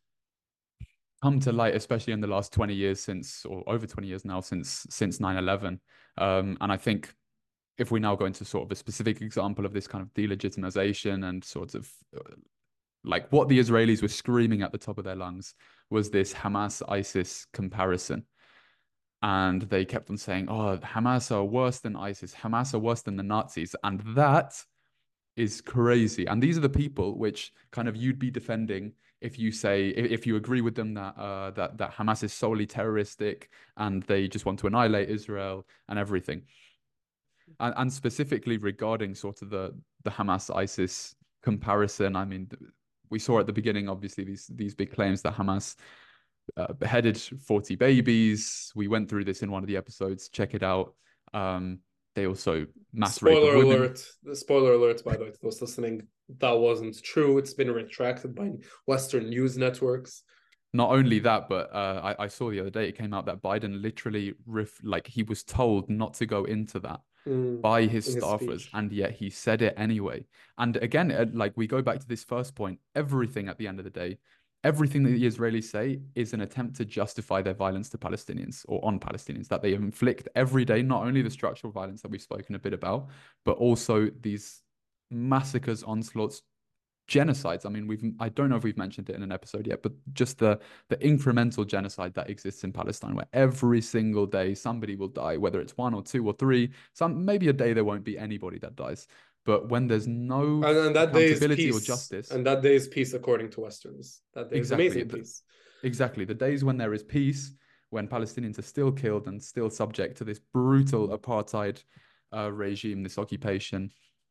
come to light, especially in the last twenty years since, or over twenty years now, since since nine eleven. Um, and I think if we now go into sort of a specific example of this kind of delegitimization and sort of uh, like what the Israelis were screaming at the top of their lungs was this Hamas-ISIS comparison. And they kept on saying, oh, Hamas are worse than ISIS. Hamas are worse than the Nazis. And that is crazy. And these are the people which kind of you'd be defending if you say, if you agree with them that uh, that that Hamas is solely terroristic and they just want to annihilate Israel and everything. And, and specifically regarding sort of the the Hamas-ISIS comparison, I mean, we saw at the beginning, obviously, these these big claims that Hamas uh, beheaded forty babies. We went through this in one of the episodes. Check it out. Um, they also mass rape of Spoiler women. alert. The spoiler alert, by the way, to those listening, that wasn't true. It's been retracted by Western news networks. Not only that, but uh, I, I saw the other day it came out that Biden literally ref like he was told not to go into that mm, by his in his staffers, speech. and yet he said it anyway. And again, uh, like we go back to this first point, everything at the end of the day, everything that the Israelis say is an attempt to justify their violence to Palestinians or on Palestinians that they inflict every day, not only the structural violence that we've spoken a bit about, but also these massacres, onslaughts, genocides. I mean, we've I don't know if we've mentioned it in an episode yet, but just the the incremental genocide that exists in Palestine, where every single day somebody will die, whether it's one or two or three. Some maybe a day there won't be anybody that dies. But when there's no And, and that day is accountability or peace. justice, And that day is peace according to Westerns. That day is exactly, amazing the, peace. exactly the days when there is peace, when Palestinians are still killed and still subject to this brutal apartheid uh, regime, this occupation.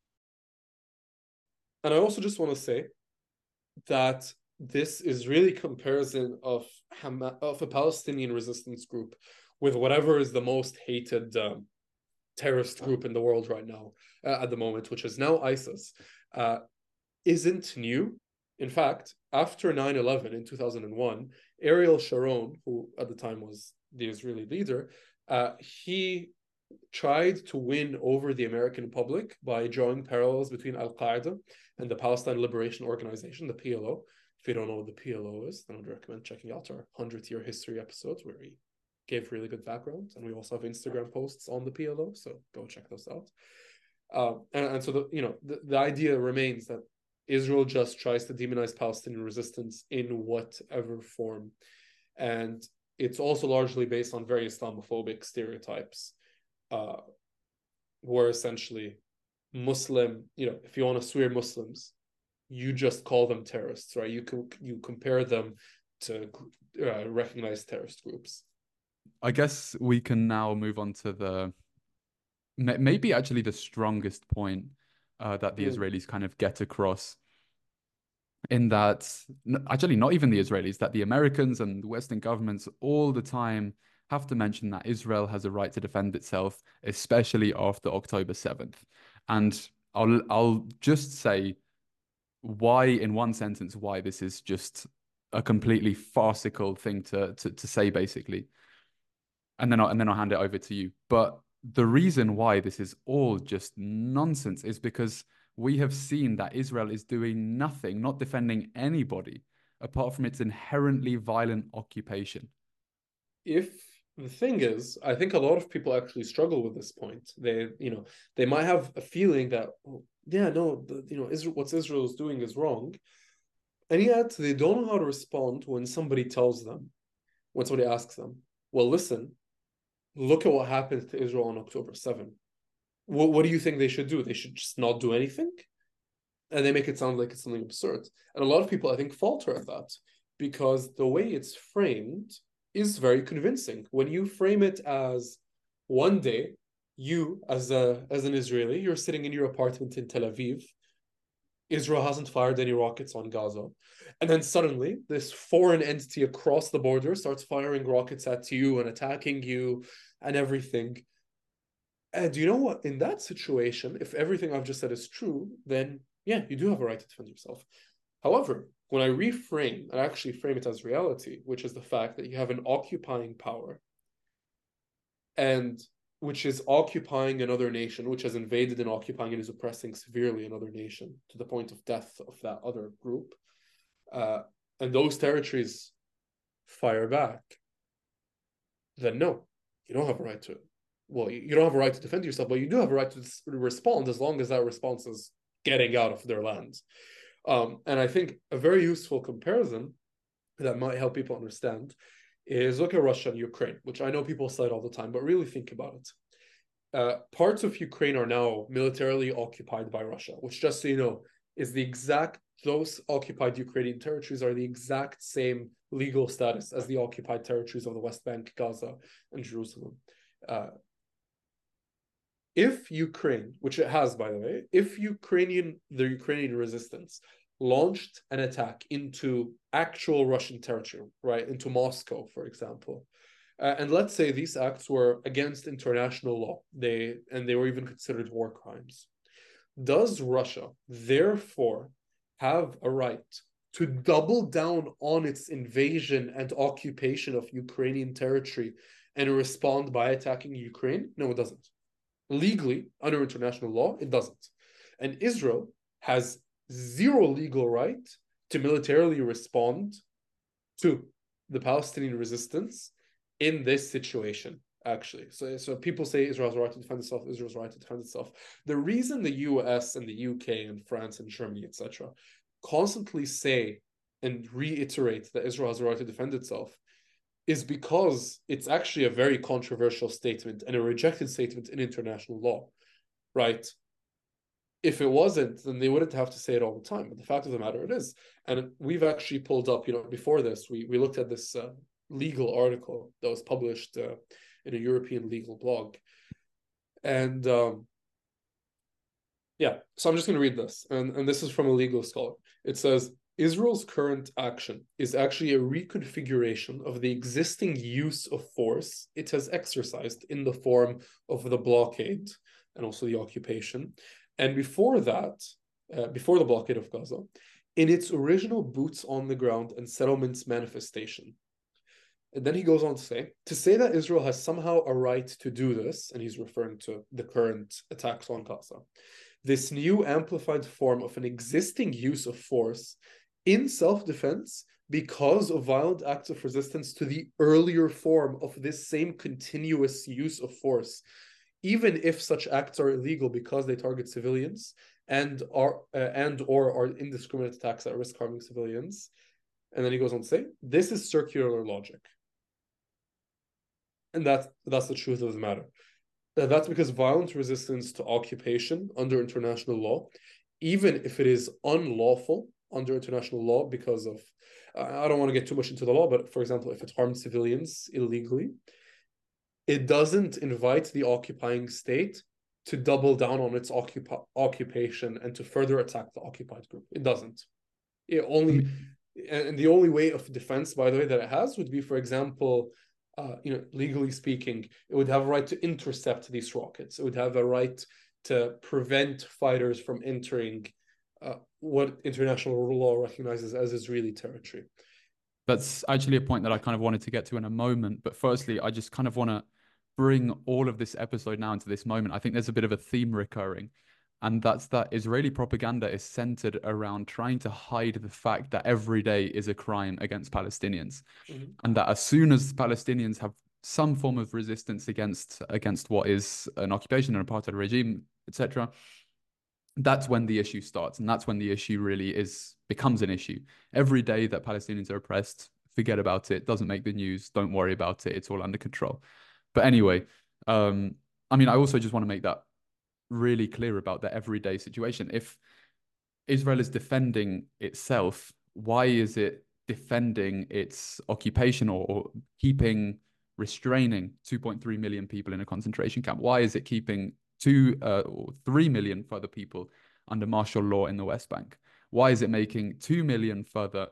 And I also just want to say that this is really comparison of Ham- of a Palestinian resistance group with whatever is the most hated um, terrorist group in the world right now uh, at the moment, which is now ISIS, uh, isn't new. In fact, after nine eleven in two thousand one, Ariel Sharon, who at the time was the Israeli leader, uh, he tried to win over the American public by drawing parallels between Al Qaeda and the Palestine Liberation Organization, the P L O. If you don't know what the P L O is, then I'd recommend checking out our hundred-year history episodes where we gave really good background, and we also have Instagram posts on the P L O, so go check those out. Uh, and, and so the you know the, the idea remains that Israel just tries to demonize Palestinian resistance in whatever form, and it's also largely based on very Islamophobic stereotypes. Uh, were essentially Muslim, you know, if you want to swear Muslims, you just call them terrorists, right? You can you compare them to uh, recognized terrorist groups. I guess we can now move on to the maybe actually the strongest point uh, that the Mm. Israelis kind of get across. In that, actually, not even the Israelis, that the Americans and Western governments all the time have to mention that Israel has a right to defend itself, especially after October seventh. And I'll I'll just say why, in one sentence, why this is just a completely farcical thing to to, to say, basically. And then I'll, and then I'll hand it over to you. But the reason why this is all just nonsense is because we have seen that Israel is doing nothing, not defending anybody, apart from its inherently violent occupation. If the thing is, I think a lot of people actually struggle with this point. They, you know, they might have a feeling that, oh, yeah, no, the, you know, Israel, what Israel is doing is wrong, and yet they don't know how to respond when somebody tells them, when somebody asks them, well, listen, look at what happened to Israel on October seventh. What, what do you think they should do? They should just not do anything? And they make it sound like it's something absurd. And a lot of people, I think, falter at that because the way it's framed is very convincing. When you frame it as one day, you as a as an Israeli, you're sitting in your apartment in Tel Aviv. Israel hasn't fired any rockets on Gaza. And then suddenly, this foreign entity across the border starts firing rockets at you and attacking you and everything. And you know what? In that situation, if everything I've just said is true, then yeah, you do have a right to defend yourself. However, when I reframe and actually frame it as reality, which is the fact that you have an occupying power and which is occupying another nation, which has invaded and occupying and is oppressing severely another nation to the point of death of that other group, uh, and those territories fire back, then no, you don't have a right to it. Well, you don't have a right to defend yourself, but you do have a right to respond as long as that response is getting out of their lands. Um, and I think a very useful comparison that might help people understand is look at Russia and Ukraine, which I know people cite all the time, but really think about it. Uh, parts of Ukraine are now militarily occupied by Russia, which, just so you know, is the exact, those occupied Ukrainian territories are the exact same legal status as the occupied territories of the West Bank, Gaza, and Jerusalem. Uh, if Ukraine, which it has, by the way, if Ukrainian, the Ukrainian resistance launched an attack into actual Russian territory, right, into Moscow, for example, uh, and let's say these acts were against international law, they and they were even considered war crimes, does Russia therefore have a right to double down on its invasion and occupation of Ukrainian territory and respond by attacking Ukraine? No, it doesn't. Legally, under international law, it doesn't. And Israel has zero legal right to militarily respond to the Palestinian resistance in this situation, actually. So, so people say Israel has a right to defend itself, Israel's right to defend itself. The reason the U S and the U K and France and Germany, et cetera, constantly say and reiterate that Israel has a right to defend itself is because it's actually a very controversial statement and a rejected statement in international law, right? If it wasn't, then they wouldn't have to say it all the time. But the fact of the matter, it is. And we've actually pulled up, you know, before this, we, we looked at this uh, legal article that was published uh, in a European legal blog. And um, yeah, so I'm just going to read this. And, and this is from a legal scholar. It says, Israel's current action is actually a reconfiguration of the existing use of force it has exercised in the form of the blockade and also the occupation. And before that, uh, before the blockade of Gaza, in its original boots on the ground and settlements manifestation. And then he goes on to say, to say that Israel has somehow a right to do this, and he's referring to the current attacks on Gaza, this new amplified form of an existing use of force in self-defense because of violent acts of resistance to the earlier form of this same continuous use of force, even if such acts are illegal because they target civilians and are uh, and or are indiscriminate attacks that risk harming civilians. And then he goes on to say, this is circular logic. And that's, that's the truth of the matter. That's because violent resistance to occupation under international law, even if it is unlawful under international law because of, I don't want to get too much into the law, but for example, if it harmed civilians illegally, it doesn't invite the occupying state to double down on its occup- occupation and to further attack the occupied group. It doesn't. It only, I mean, and the only way of defense, by the way, that it has would be, for example, uh, you know, legally speaking, it would have a right to intercept these rockets. It would have a right to prevent fighters from entering uh, what international law recognizes as Israeli territory. That's actually a point that I kind of wanted to get to in a moment. But firstly, I just kind of want to bring all of this episode now into this moment. I think there's a bit of a theme recurring, and that's that Israeli propaganda is centered around trying to hide the fact that every day is a crime against Palestinians. Mm-hmm. And that as soon as Palestinians have some form of resistance against against what is an occupation, an apartheid regime, et cetera, that's when the issue starts, and that's when the issue really is becomes an issue. Every day that Palestinians are oppressed, forget about it. Doesn't make the news. Don't worry about it. It's all under control. But anyway, um, I mean, I also just want to make that really clear about the everyday situation. If Israel is defending itself, why is it defending its occupation or, or keeping, restraining two point three million people in a concentration camp? Why is it keeping two uh, or three million further people under martial law in the West Bank? Why is it making two million further?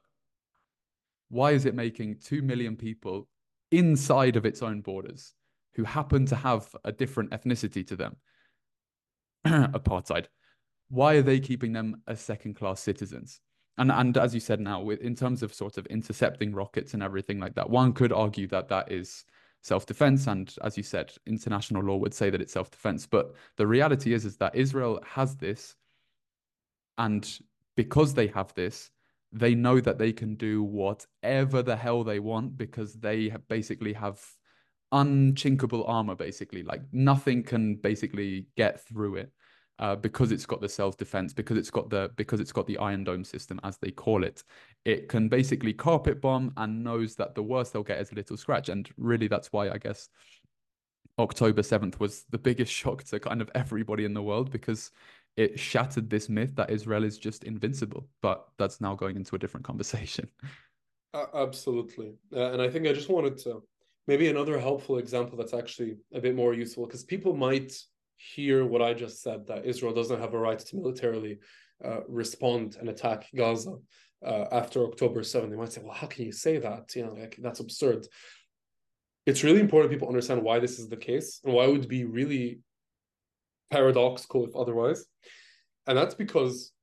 Why is it making two million people inside of its own borders who happen to have a different ethnicity to them? Apartheid. Why are they keeping them as second-class citizens? And and as you said now, with in terms of sort of intercepting rockets and everything like that, one could argue that that is self-defense, and as you said, international law would say that it's self-defense. But the reality is, is that Israel has this, and because they have this, they know that they can do whatever the hell they want because they have basically have unchinkable armor, basically. Like nothing can basically get through it. Uh, because it's got the self-defense, because it's got the because it's got the Iron Dome system, as they call it, it can basically carpet bomb and knows that the worst they'll get is a little scratch. And really, that's why I guess October seventh was the biggest shock to kind of everybody in the world, because it shattered this myth that Israel is just invincible. But that's now going into a different conversation. Uh, absolutely, uh, and I think I just wanted to maybe another helpful example that's actually a bit more useful, because people might hear what I just said, that Israel doesn't have a right to militarily uh, respond and attack Gaza uh, after October seventh. They might say, well, how can you say that? You know, like, that's absurd. It's really important people understand why this is the case and why it would be really paradoxical if otherwise. And that's because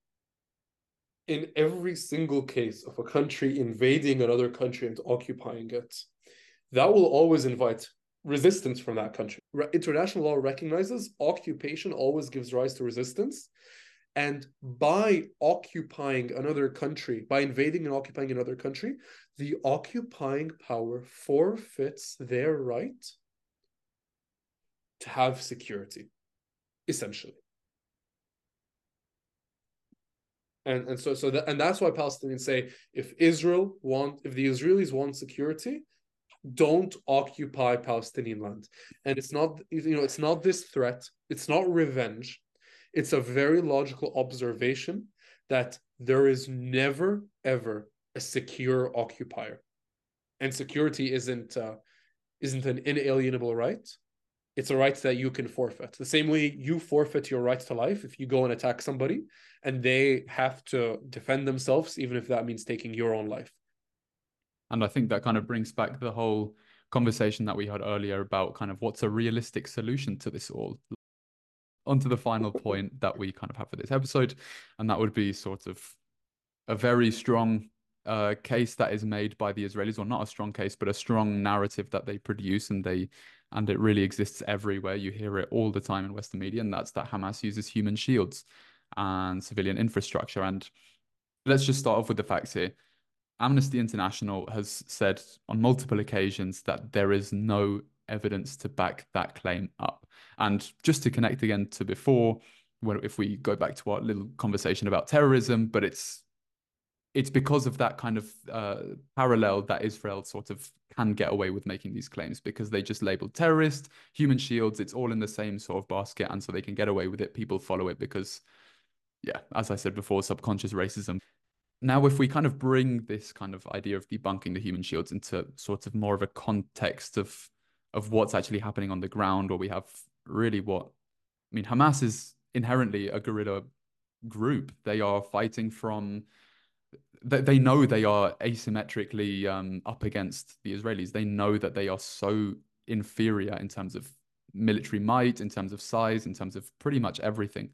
in every single case of a country invading another country and occupying it, that will always invite resistance from that country. International law recognizes occupation always gives rise to resistance. And by occupying another country, by invading and occupying another country, the occupying power forfeits their right to have security, essentially. And, and so so that, and that's why Palestinians say, if Israel want, if the Israelis want security, don't occupy Palestinian land. And it's not, you know, it's not this threat, it's not revenge. It's a very logical observation that there is never, ever a secure occupier. And security isn't uh, isn't an inalienable right. It's a right that you can forfeit. The same way you forfeit your right to life if you go and attack somebody and they have to defend themselves, even if that means taking your own life. And I think that kind of brings back the whole conversation that we had earlier about kind of what's a realistic solution to this all. Onto the final point that we kind of have for this episode, and that would be sort of a very strong uh, case that is made by the Israelis, or not a strong case, but a strong narrative that they produce, and they and it really exists everywhere. You hear it all the time in Western media, and that's that Hamas uses human shields and civilian infrastructure. And let's just start off with the facts here. Amnesty International has said on multiple occasions that there is no evidence to back that claim up. And just to connect again to before, when if we go back to our little conversation about terrorism, but it's it's because of that kind of uh, parallel that Israel sort of can get away with making these claims, because they just label terrorist, human shields, it's all in the same sort of basket, and so they can get away with it. People follow it because, yeah, as I said before, subconscious racism. Now, if we kind of bring this kind of idea of debunking the human shields into sort of more of a context of of what's actually happening on the ground, or we have really what I mean, Hamas is inherently a guerrilla group. They are fighting from they, they know they are asymmetrically um, up against the Israelis. They know that they are so inferior in terms of military might, in terms of size, in terms of pretty much everything.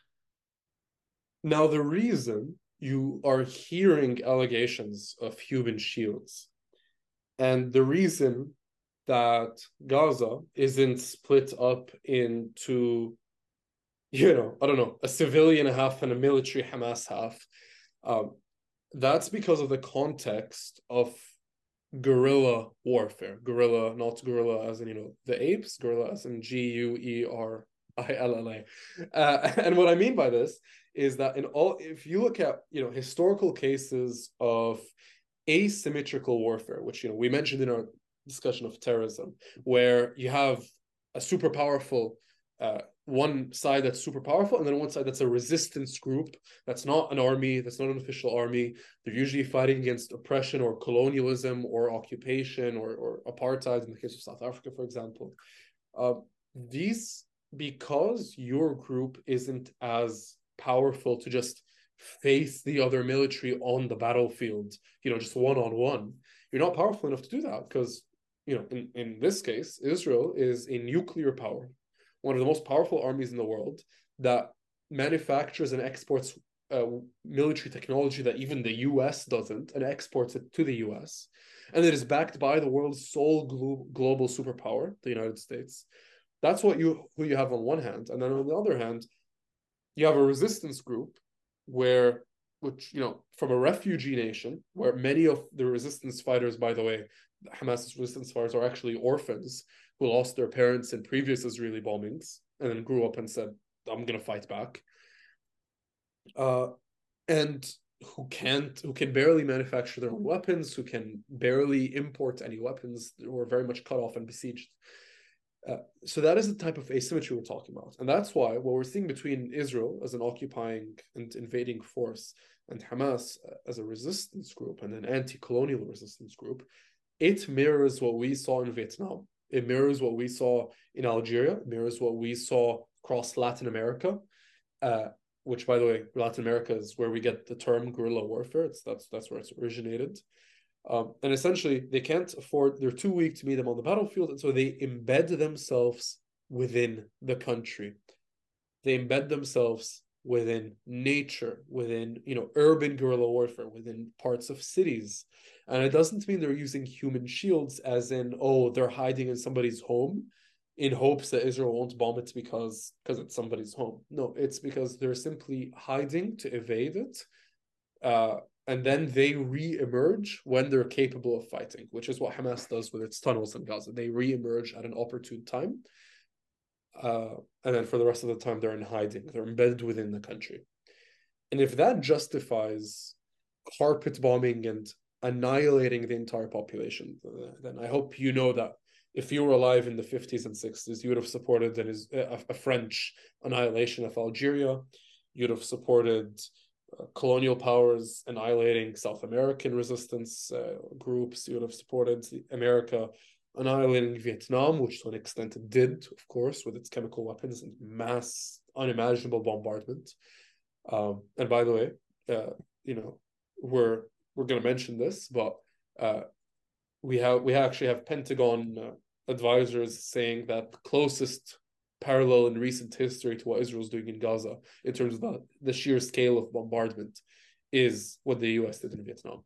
Now, the reason you are hearing allegations of human shields, and the reason that Gaza isn't split up into, you know, I don't know, a civilian half and a military Hamas half, um, that's because of the context of guerrilla warfare. Guerrilla, not guerrilla as in, you know, the apes, guerrilla as in G U E R I L L A. Uh, and what I mean by this is that in all, if you look at, you know, historical cases of asymmetrical warfare, which, you know, we mentioned in our discussion of terrorism, where you have a super powerful uh, one side that's super powerful, and then one side that's a resistance group that's not an army, that's not an official army. They're usually fighting against oppression or colonialism or occupation or, or apartheid, in the case of South Africa, for example. Uh, these, because your group isn't as powerful to just face the other military on the battlefield, you know, just one on one, you're not powerful enough to do that because, you know, in, in this case, Israel is a nuclear power, one of the most powerful armies in the world that manufactures and exports uh, military technology that even the U S doesn't, and exports it to the U S. And it is backed by the world's sole glo- global superpower, the United States. That's what you who you have on one hand, and then on the other hand, you have a resistance group where, which, you know, from a refugee nation, where many of the resistance fighters, by the way, Hamas's resistance fighters are actually orphans who lost their parents in previous Israeli bombings and then grew up and said, I'm going to fight back. Uh, and who can't, who can barely manufacture their own weapons, who can barely import any weapons, who are very much cut off and besieged. Uh, so that is the type of asymmetry we're talking about. And that's why what we're seeing between Israel as an occupying and invading force and Hamas as a resistance group and an anti-colonial resistance group, it mirrors what we saw in Vietnam. It mirrors what we saw in Algeria. It mirrors what we saw across Latin America, uh, which, by the way, Latin America is where we get the term guerrilla warfare. It's, that's, that's where it's originated. Um, and essentially, they can't afford, they're too weak to meet them on the battlefield. And so they embed themselves within the country. They embed themselves within nature, within, you know, urban guerrilla warfare, within parts of cities. And it doesn't mean they're using human shields as in, oh, they're hiding in somebody's home in hopes that Israel won't bomb it because, because it's somebody's home. No, it's because they're simply hiding to evade it. Uh, and then they re-emerge when they're capable of fighting, which is what Hamas does with its tunnels in Gaza. They re-emerge at an opportune time, uh, and then for the rest of the time they're in hiding. They're embedded within the country. And if that justifies carpet bombing and annihilating the entire population, then I hope you know that if you were alive in the fifties and sixties, you would have supported an, a, a French annihilation of Algeria. You'd have supported Uh, colonial powers annihilating South American resistance uh, groups. You would have supported America annihilating Vietnam, which to an extent it did, of course, with its chemical weapons and mass, unimaginable bombardment. Um, and by the way, uh, you know, we're we're going to mention this, but uh, we have we actually have Pentagon uh, advisors saying that the closest parallel in recent history to what Israel's doing in Gaza in terms of the, the sheer scale of bombardment is what the U S did in Vietnam.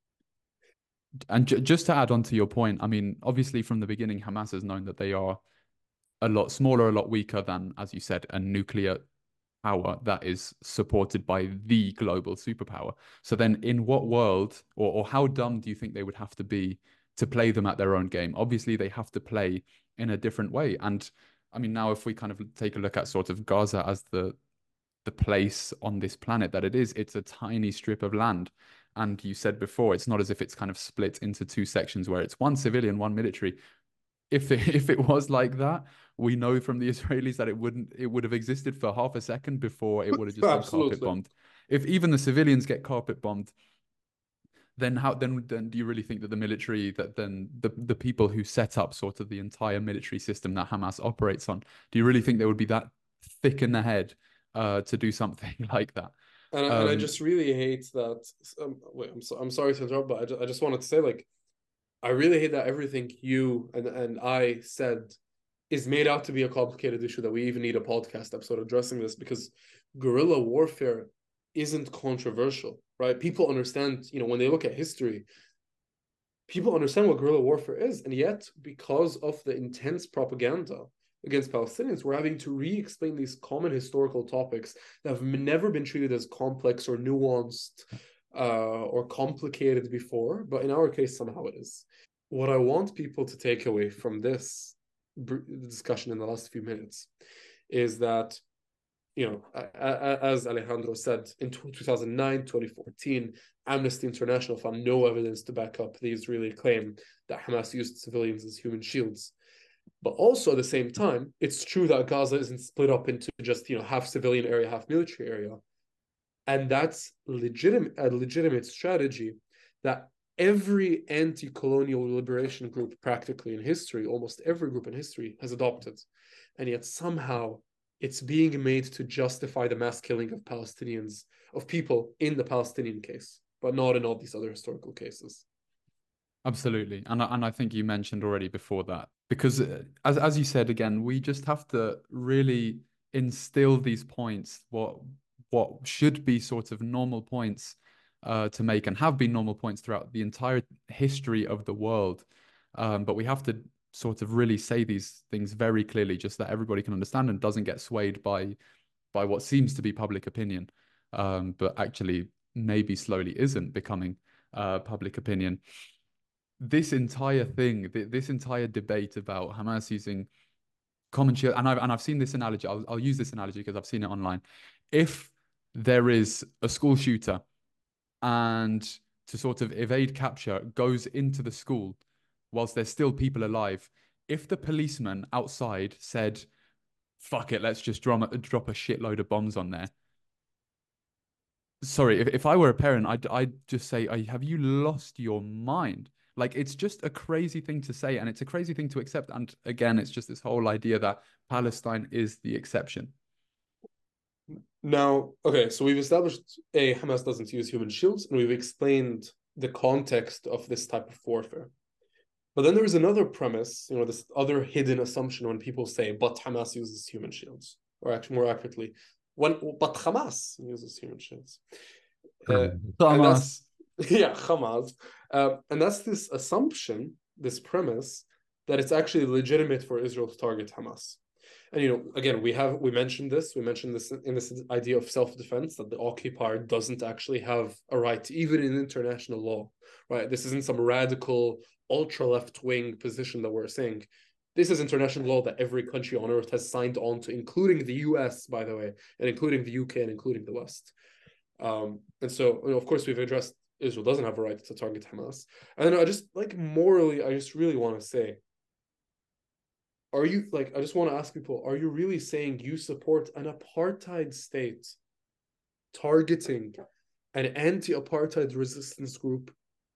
And j- just to add on to your point, I mean, obviously from the beginning, Hamas has known that they are a lot smaller, a lot weaker than, as you said, a nuclear power that is supported by the global superpower. So then in what world or, or how dumb do you think they would have to be to play them at their own game? Obviously, they have to play in a different way. And I mean, now if we kind of take a look at sort of Gaza as the the place on this planet that it is, it's a tiny strip of land. And you said before, it's not as if it's kind of split into two sections where it's one civilian, one military. If it, if it was like that, we know from the Israelis that it wouldn't it would have existed for half a second before it would have just been carpet Absolutely. bombed. If even the civilians get carpet bombed, then how then then do you really think that the military that then the the people who set up sort of the entire military system that Hamas operates on, do you really think they would be that thick in the head uh, to do something like that. And I, and I Um, just really hate that. Um, wait, I'm so, I'm sorry to interrupt, but I just, I just wanted to say, like, I really hate that everything you and and I said is made out to be a complicated issue, that we even need a podcast episode addressing this, because guerrilla warfare isn't controversial, right? People understand, you know, when they look at history, people understand what guerrilla warfare is, and yet because of the intense propaganda against Palestinians, we're having to re-explain these common historical topics that have never been treated as complex or nuanced uh, or complicated before, but in our case, somehow it is. What I want people to take away from this discussion in the last few minutes is that, you know, as Alejandro said, in two thousand nine, twenty fourteen, Amnesty International found no evidence to back up the Israeli claim that Hamas used civilians as human shields. But also at the same time, it's true that Gaza isn't split up into just, you know, half civilian area, half military area. And that's legitimate, a legitimate strategy that every anti-colonial liberation group practically in history, almost every group in history, has adopted. And yet somehow it's being made to justify the mass killing of Palestinians, of people in the Palestinian case, but not in all these other historical cases. Absolutely. And I, and I think you mentioned already before that, because uh, as as you said again, we just have to really instill these points, what what should be sort of normal points uh, to make, and have been normal points throughout the entire history of the world. Um, but we have to sort of really say these things very clearly, just that everybody can understand and doesn't get swayed by by what seems to be public opinion, um, but actually maybe slowly isn't becoming uh, public opinion. This entire thing, th this entire debate about Hamas using common shield, and I've and I've seen this analogy. I'll I'll use this analogy because I've seen it online. If there is a school shooter and to sort of evade capture goes into the school whilst there's still people alive, if the policeman outside said, "Fuck it, let's just drop a, drop a shitload of bombs on there." Sorry, if, if I were a parent, I'd I'd just say, "Have you lost your mind?" Like, it's just a crazy thing to say, and it's a crazy thing to accept. And again, it's just this whole idea that Palestine is the exception. Now, okay, so we've established a Hamas doesn't use human shields, and we've explained the context of this type of warfare. But then there is another premise, you know, this other hidden assumption when people say, but Hamas uses human shields, or actually more accurately, when but Hamas uses human shields. Uh, and that's, Hamas. yeah, Hamas. Uh, and that's this assumption, this premise, that it's actually legitimate for Israel to target Hamas. And, you know, again, we have, we mentioned this, we mentioned this in this idea of self-defense, that the occupier doesn't actually have a right, even in international law, right? This isn't some radical, ultra left-wing position that we're saying. This is international law that every country on earth has signed on to, including the U S, by the way, and including the U K and including the West. Um, and so, you know, of course, we've addressed Israel doesn't have a right to target Hamas. And then I just, like, morally, I just really want to say, are you, like, I just want to ask people, are you really saying you support an apartheid state targeting an anti-apartheid resistance group,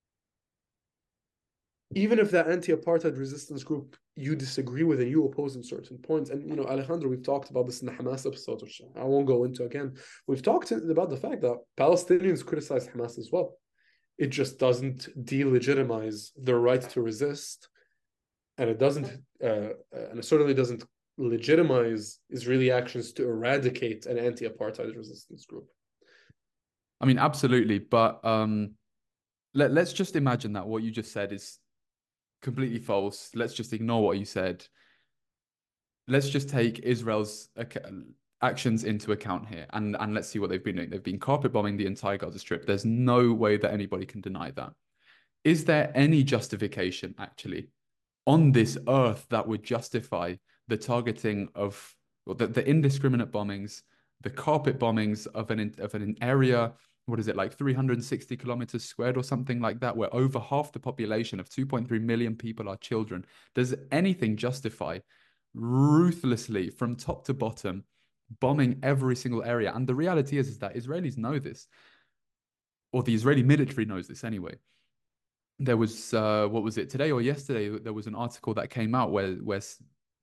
even if that anti-apartheid resistance group you disagree with and you oppose in certain points? And, you know, Alejandro, we've talked about this in the Hamas episode, which I won't go into again. We've talked about the fact that Palestinians criticize Hamas as well. It just doesn't delegitimize their right to resist, and it doesn't, uh, and it certainly doesn't legitimize Israeli actions to eradicate an anti-apartheid resistance group. I mean, absolutely, but um, let let's just imagine that what you just said is completely false. Let's just ignore what you said. Let's just take Israel's actions into account here, and and let's see what they've been doing. They've been carpet bombing the entire Gaza Strip. There's no way that anybody can deny that. Is there any justification actually on this earth that would justify the targeting of, well, the, the indiscriminate bombings, the carpet bombings of an of an area, what is it, like three hundred sixty kilometers squared or something like that, where over half the population of two point three million people are children? Does anything justify ruthlessly from top to bottom bombing every single area? And the reality is, is that Israelis know this, or the Israeli military knows this anyway. There was uh, what was it, today or yesterday? There was an article that came out where where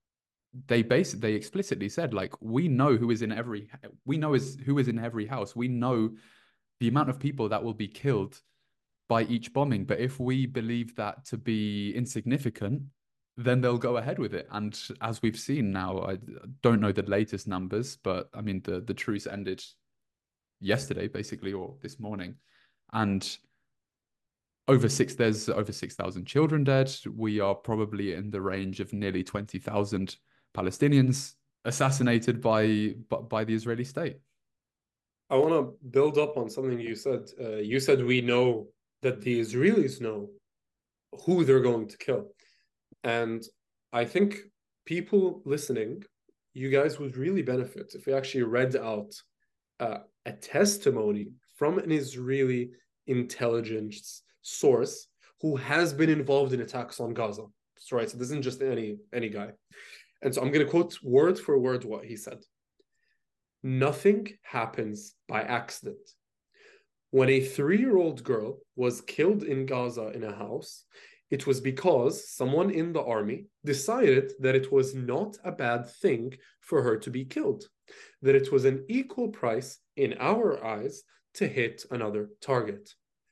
they basically they explicitly said, like, we know who is in every we know is who is in every house. We know the amount of people that will be killed by each bombing. But if we believe that to be insignificant, then they'll go ahead with it. And as we've seen now, I don't know the latest numbers, but I mean the the truce ended yesterday, basically, or this morning, and over six there's over six thousand children dead. We are probably in the range of nearly twenty thousand Palestinians assassinated by by the Israeli state. I want to build up on something you said. Uh, you said we know that the Israelis know who they're going to kill. And I think people listening, you guys would really benefit if we actually read out uh, a testimony from an Israeli intelligence source who has been involved in attacks on Gaza. That's right. So this isn't just any any guy. And so I'm going to quote word for word what he said. Nothing happens by accident. When a three-year-old girl was killed in Gaza in a house, it was because someone in the army decided that it was not a bad thing for her to be killed, that it was an equal price in our eyes to hit another target.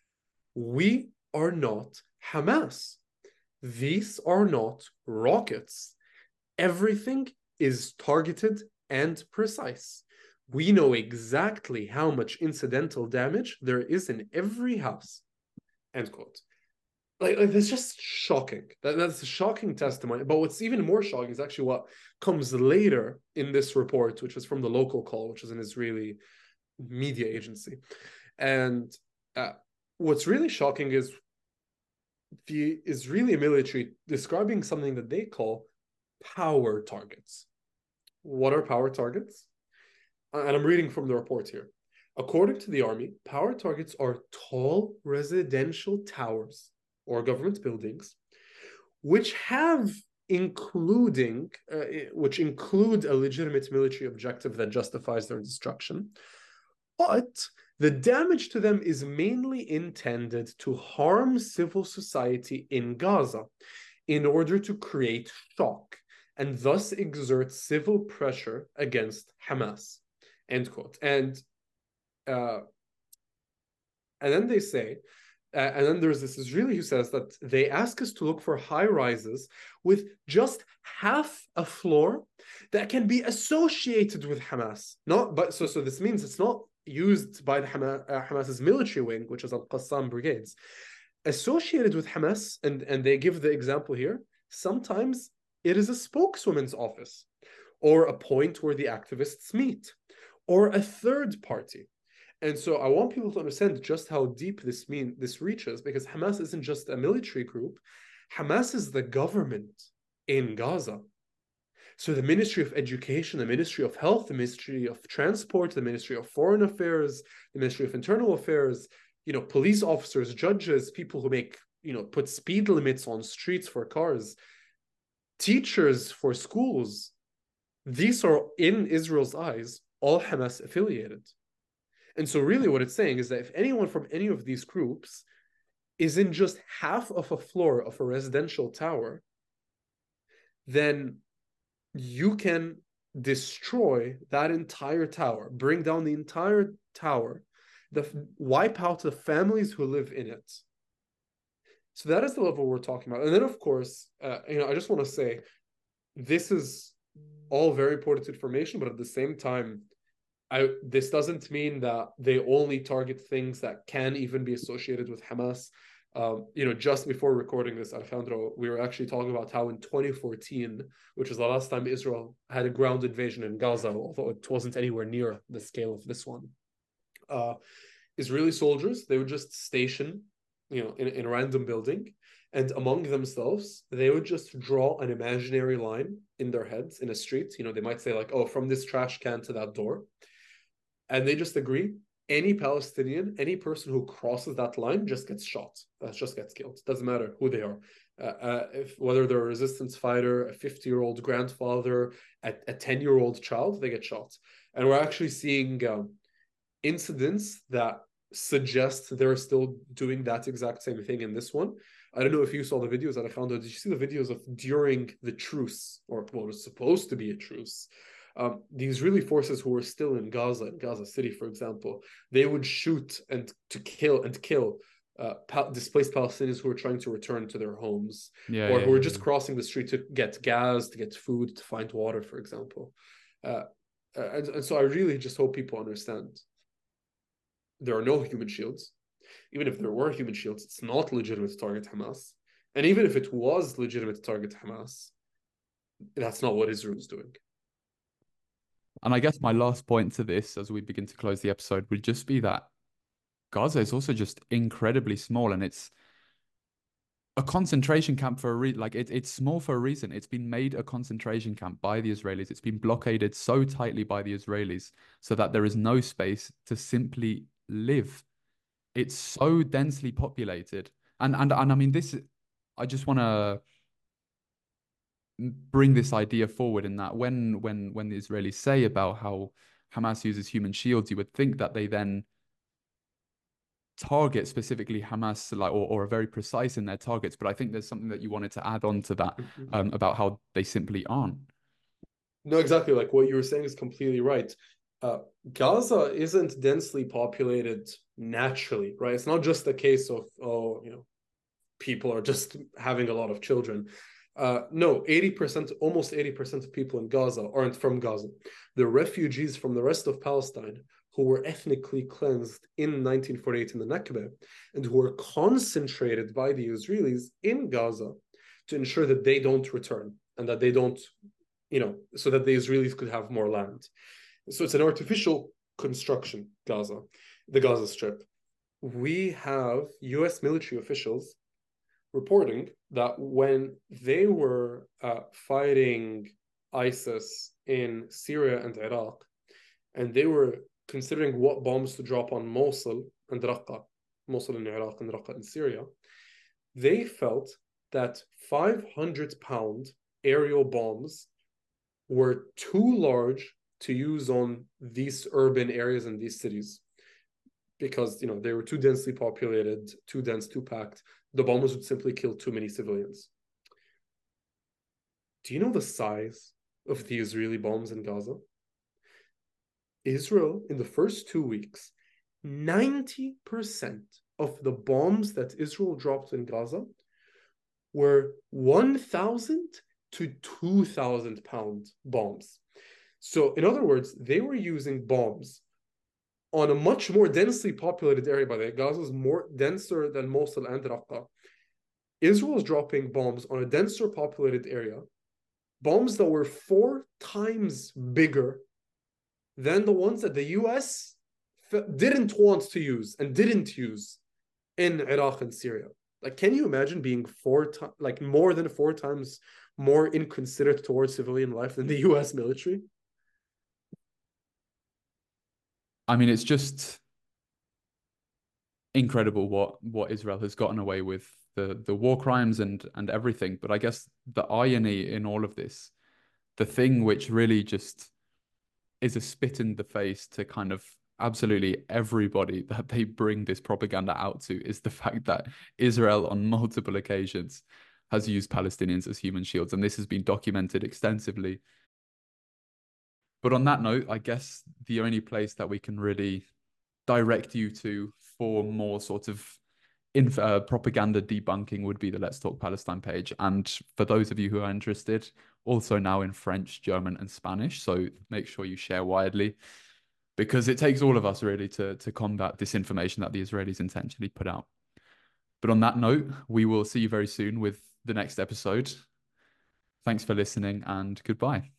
We are not Hamas. These are not rockets. Everything is targeted and precise. We know exactly how much incidental damage there is in every house. End quote. Like, like that's just shocking. That, that's a shocking testimony. But what's even more shocking is actually what comes later in this report, which is from the Local Call, which is an Israeli media agency. And uh, what's really shocking is the Israeli military describing something that they call power targets. What are power targets? And I'm reading from the report here. According to the army, power targets are tall residential towers or government buildings, which have including, uh, which include a legitimate military objective that justifies their destruction, but the damage to them is mainly intended to harm civil society in Gaza in order to create shock and thus exert civil pressure against Hamas. End quote. And uh, and then they say, uh, and then there's this Israeli who says that they ask us to look for high rises with just half a floor that can be associated with Hamas. Not, but so so this means it's not used by the Hamas, uh, Hamas's military wing, which is Al Qassam brigades, associated with Hamas, and and they give the example here. Sometimes it is a spokeswoman's office, or a point where the activists meet, or a third party. And so I want people to understand just how deep this mean this reaches, because Hamas isn't just a military group. Hamas is the government in Gaza. So the Ministry of Education, the Ministry of Health, the Ministry of Transport, the Ministry of Foreign Affairs, the Ministry of Internal Affairs, you know, police officers, judges, people who make, you know, put speed limits on streets for cars, teachers for schools, these are, in Israel's eyes, all Hamas affiliated. And so really what it's saying is that if anyone from any of these groups is in just half of a floor of a residential tower, then you can destroy that entire tower, bring down the entire tower, the, wipe out the families who live in it. So that is the level we're talking about. And then, of course, uh, you know, I just want to say, this is all very important information, but at the same time, I, this doesn't mean that they only target things that can even be associated with Hamas. Um, you know, just before recording this, Alejandro, we were actually talking about how in twenty fourteen, which was the last time Israel had a ground invasion in Gaza, although it wasn't anywhere near the scale of this one, uh, Israeli soldiers, they would just station, you know, in, in a random building, and among themselves, they would just draw an imaginary line in their heads in a street. You know, they might say like, oh, from this trash can to that door. And they just agree, any Palestinian, any person who crosses that line just gets shot, uh, just gets killed. Doesn't matter who they are. Uh, uh, if whether they're a resistance fighter, a fifty-year-old grandfather, a ten-year-old child, they get shot. And we're actually seeing um, incidents that suggest they're still doing that exact same thing in this one. I don't know if you saw the videos, Alejandro. Did you see the videos of during the truce, or what was supposed to be a truce? Um, the Israeli forces who were still in Gaza, in Gaza City, for example, they would shoot and to kill and kill uh, pa- displaced Palestinians who were trying to return to their homes, Yeah, or yeah, who were yeah, just yeah. crossing the street to get gas, to get food, to find water, for example. Uh, and, and so I really just hope people understand there are no human shields. Even if there were human shields, it's not legitimate to target Hamas. And even if it was legitimate to target Hamas, that's not what Israel is doing. And I guess my last point to this, as we begin to close the episode, would just be that Gaza is also just incredibly small, and it's a concentration camp for a reason. Like it, it's small for a reason. It's been made a concentration camp by the Israelis. It's been blockaded so tightly by the Israelis so that there is no space to simply live. It's so densely populated. And and and I mean this, I just want to bring this idea forward in that when when when the Israelis say about how Hamas uses human shields, you would think that they then target specifically Hamas, like or, or are very precise in their targets. But I think there's something that you wanted to add on to that um, about how they simply aren't. No, exactly. Like what you were saying is completely right. Uh, Gaza isn't densely populated naturally, right? It's not just a case of, oh, you know, people are just having a lot of children. Uh, no, eighty percent, almost eighty percent of people in Gaza aren't from Gaza. They're refugees from the rest of Palestine who were ethnically cleansed in nineteen forty-eight in the Nakba, and who were concentrated by the Israelis in Gaza to ensure that they don't return and that they don't, you know, so that the Israelis could have more land. So it's an artificial construction, Gaza, the Gaza Strip. We have U S military officials reporting that when they were uh, fighting ISIS in Syria and Iraq, and they were considering what bombs to drop on Mosul and Raqqa, Mosul in Iraq and Raqqa in Syria, they felt that five hundred pound aerial bombs were too large to use on these urban areas and these cities because, you know, they were too densely populated, too dense, too packed. The bombers would simply kill too many civilians. Do you know the size of the Israeli bombs in Gaza? Israel, in the first two weeks, ninety percent of the bombs that Israel dropped in Gaza were one thousand to two thousand pound bombs. So, in other words, they were using bombs on a much more densely populated area. By the way, Gaza is more denser than Mosul and Raqqa. Israel is dropping bombs on a denser populated area, bombs that were four times bigger than the ones that the U S didn't want to use and didn't use in Iraq and Syria. Like, can you imagine being four times, like more than four times more inconsiderate towards civilian life than the U S military? I mean, it's just incredible what what Israel has gotten away with, the the war crimes and and everything. But I guess the irony in all of this, the thing which really just is a spit in the face to kind of absolutely everybody that they bring this propaganda out to, is the fact that Israel on multiple occasions has used Palestinians as human shields, and this has been documented extensively. But on that note, I guess the only place that we can really direct you to for more sort of inf- uh, propaganda debunking would be the Let's Talk Palestine page. And for those of you who are interested, also now in French, German, and Spanish. So make sure you share widely, because it takes all of us really to, to combat disinformation that the Israelis intentionally put out. But on that note, we will see you very soon with the next episode. Thanks for listening, and goodbye.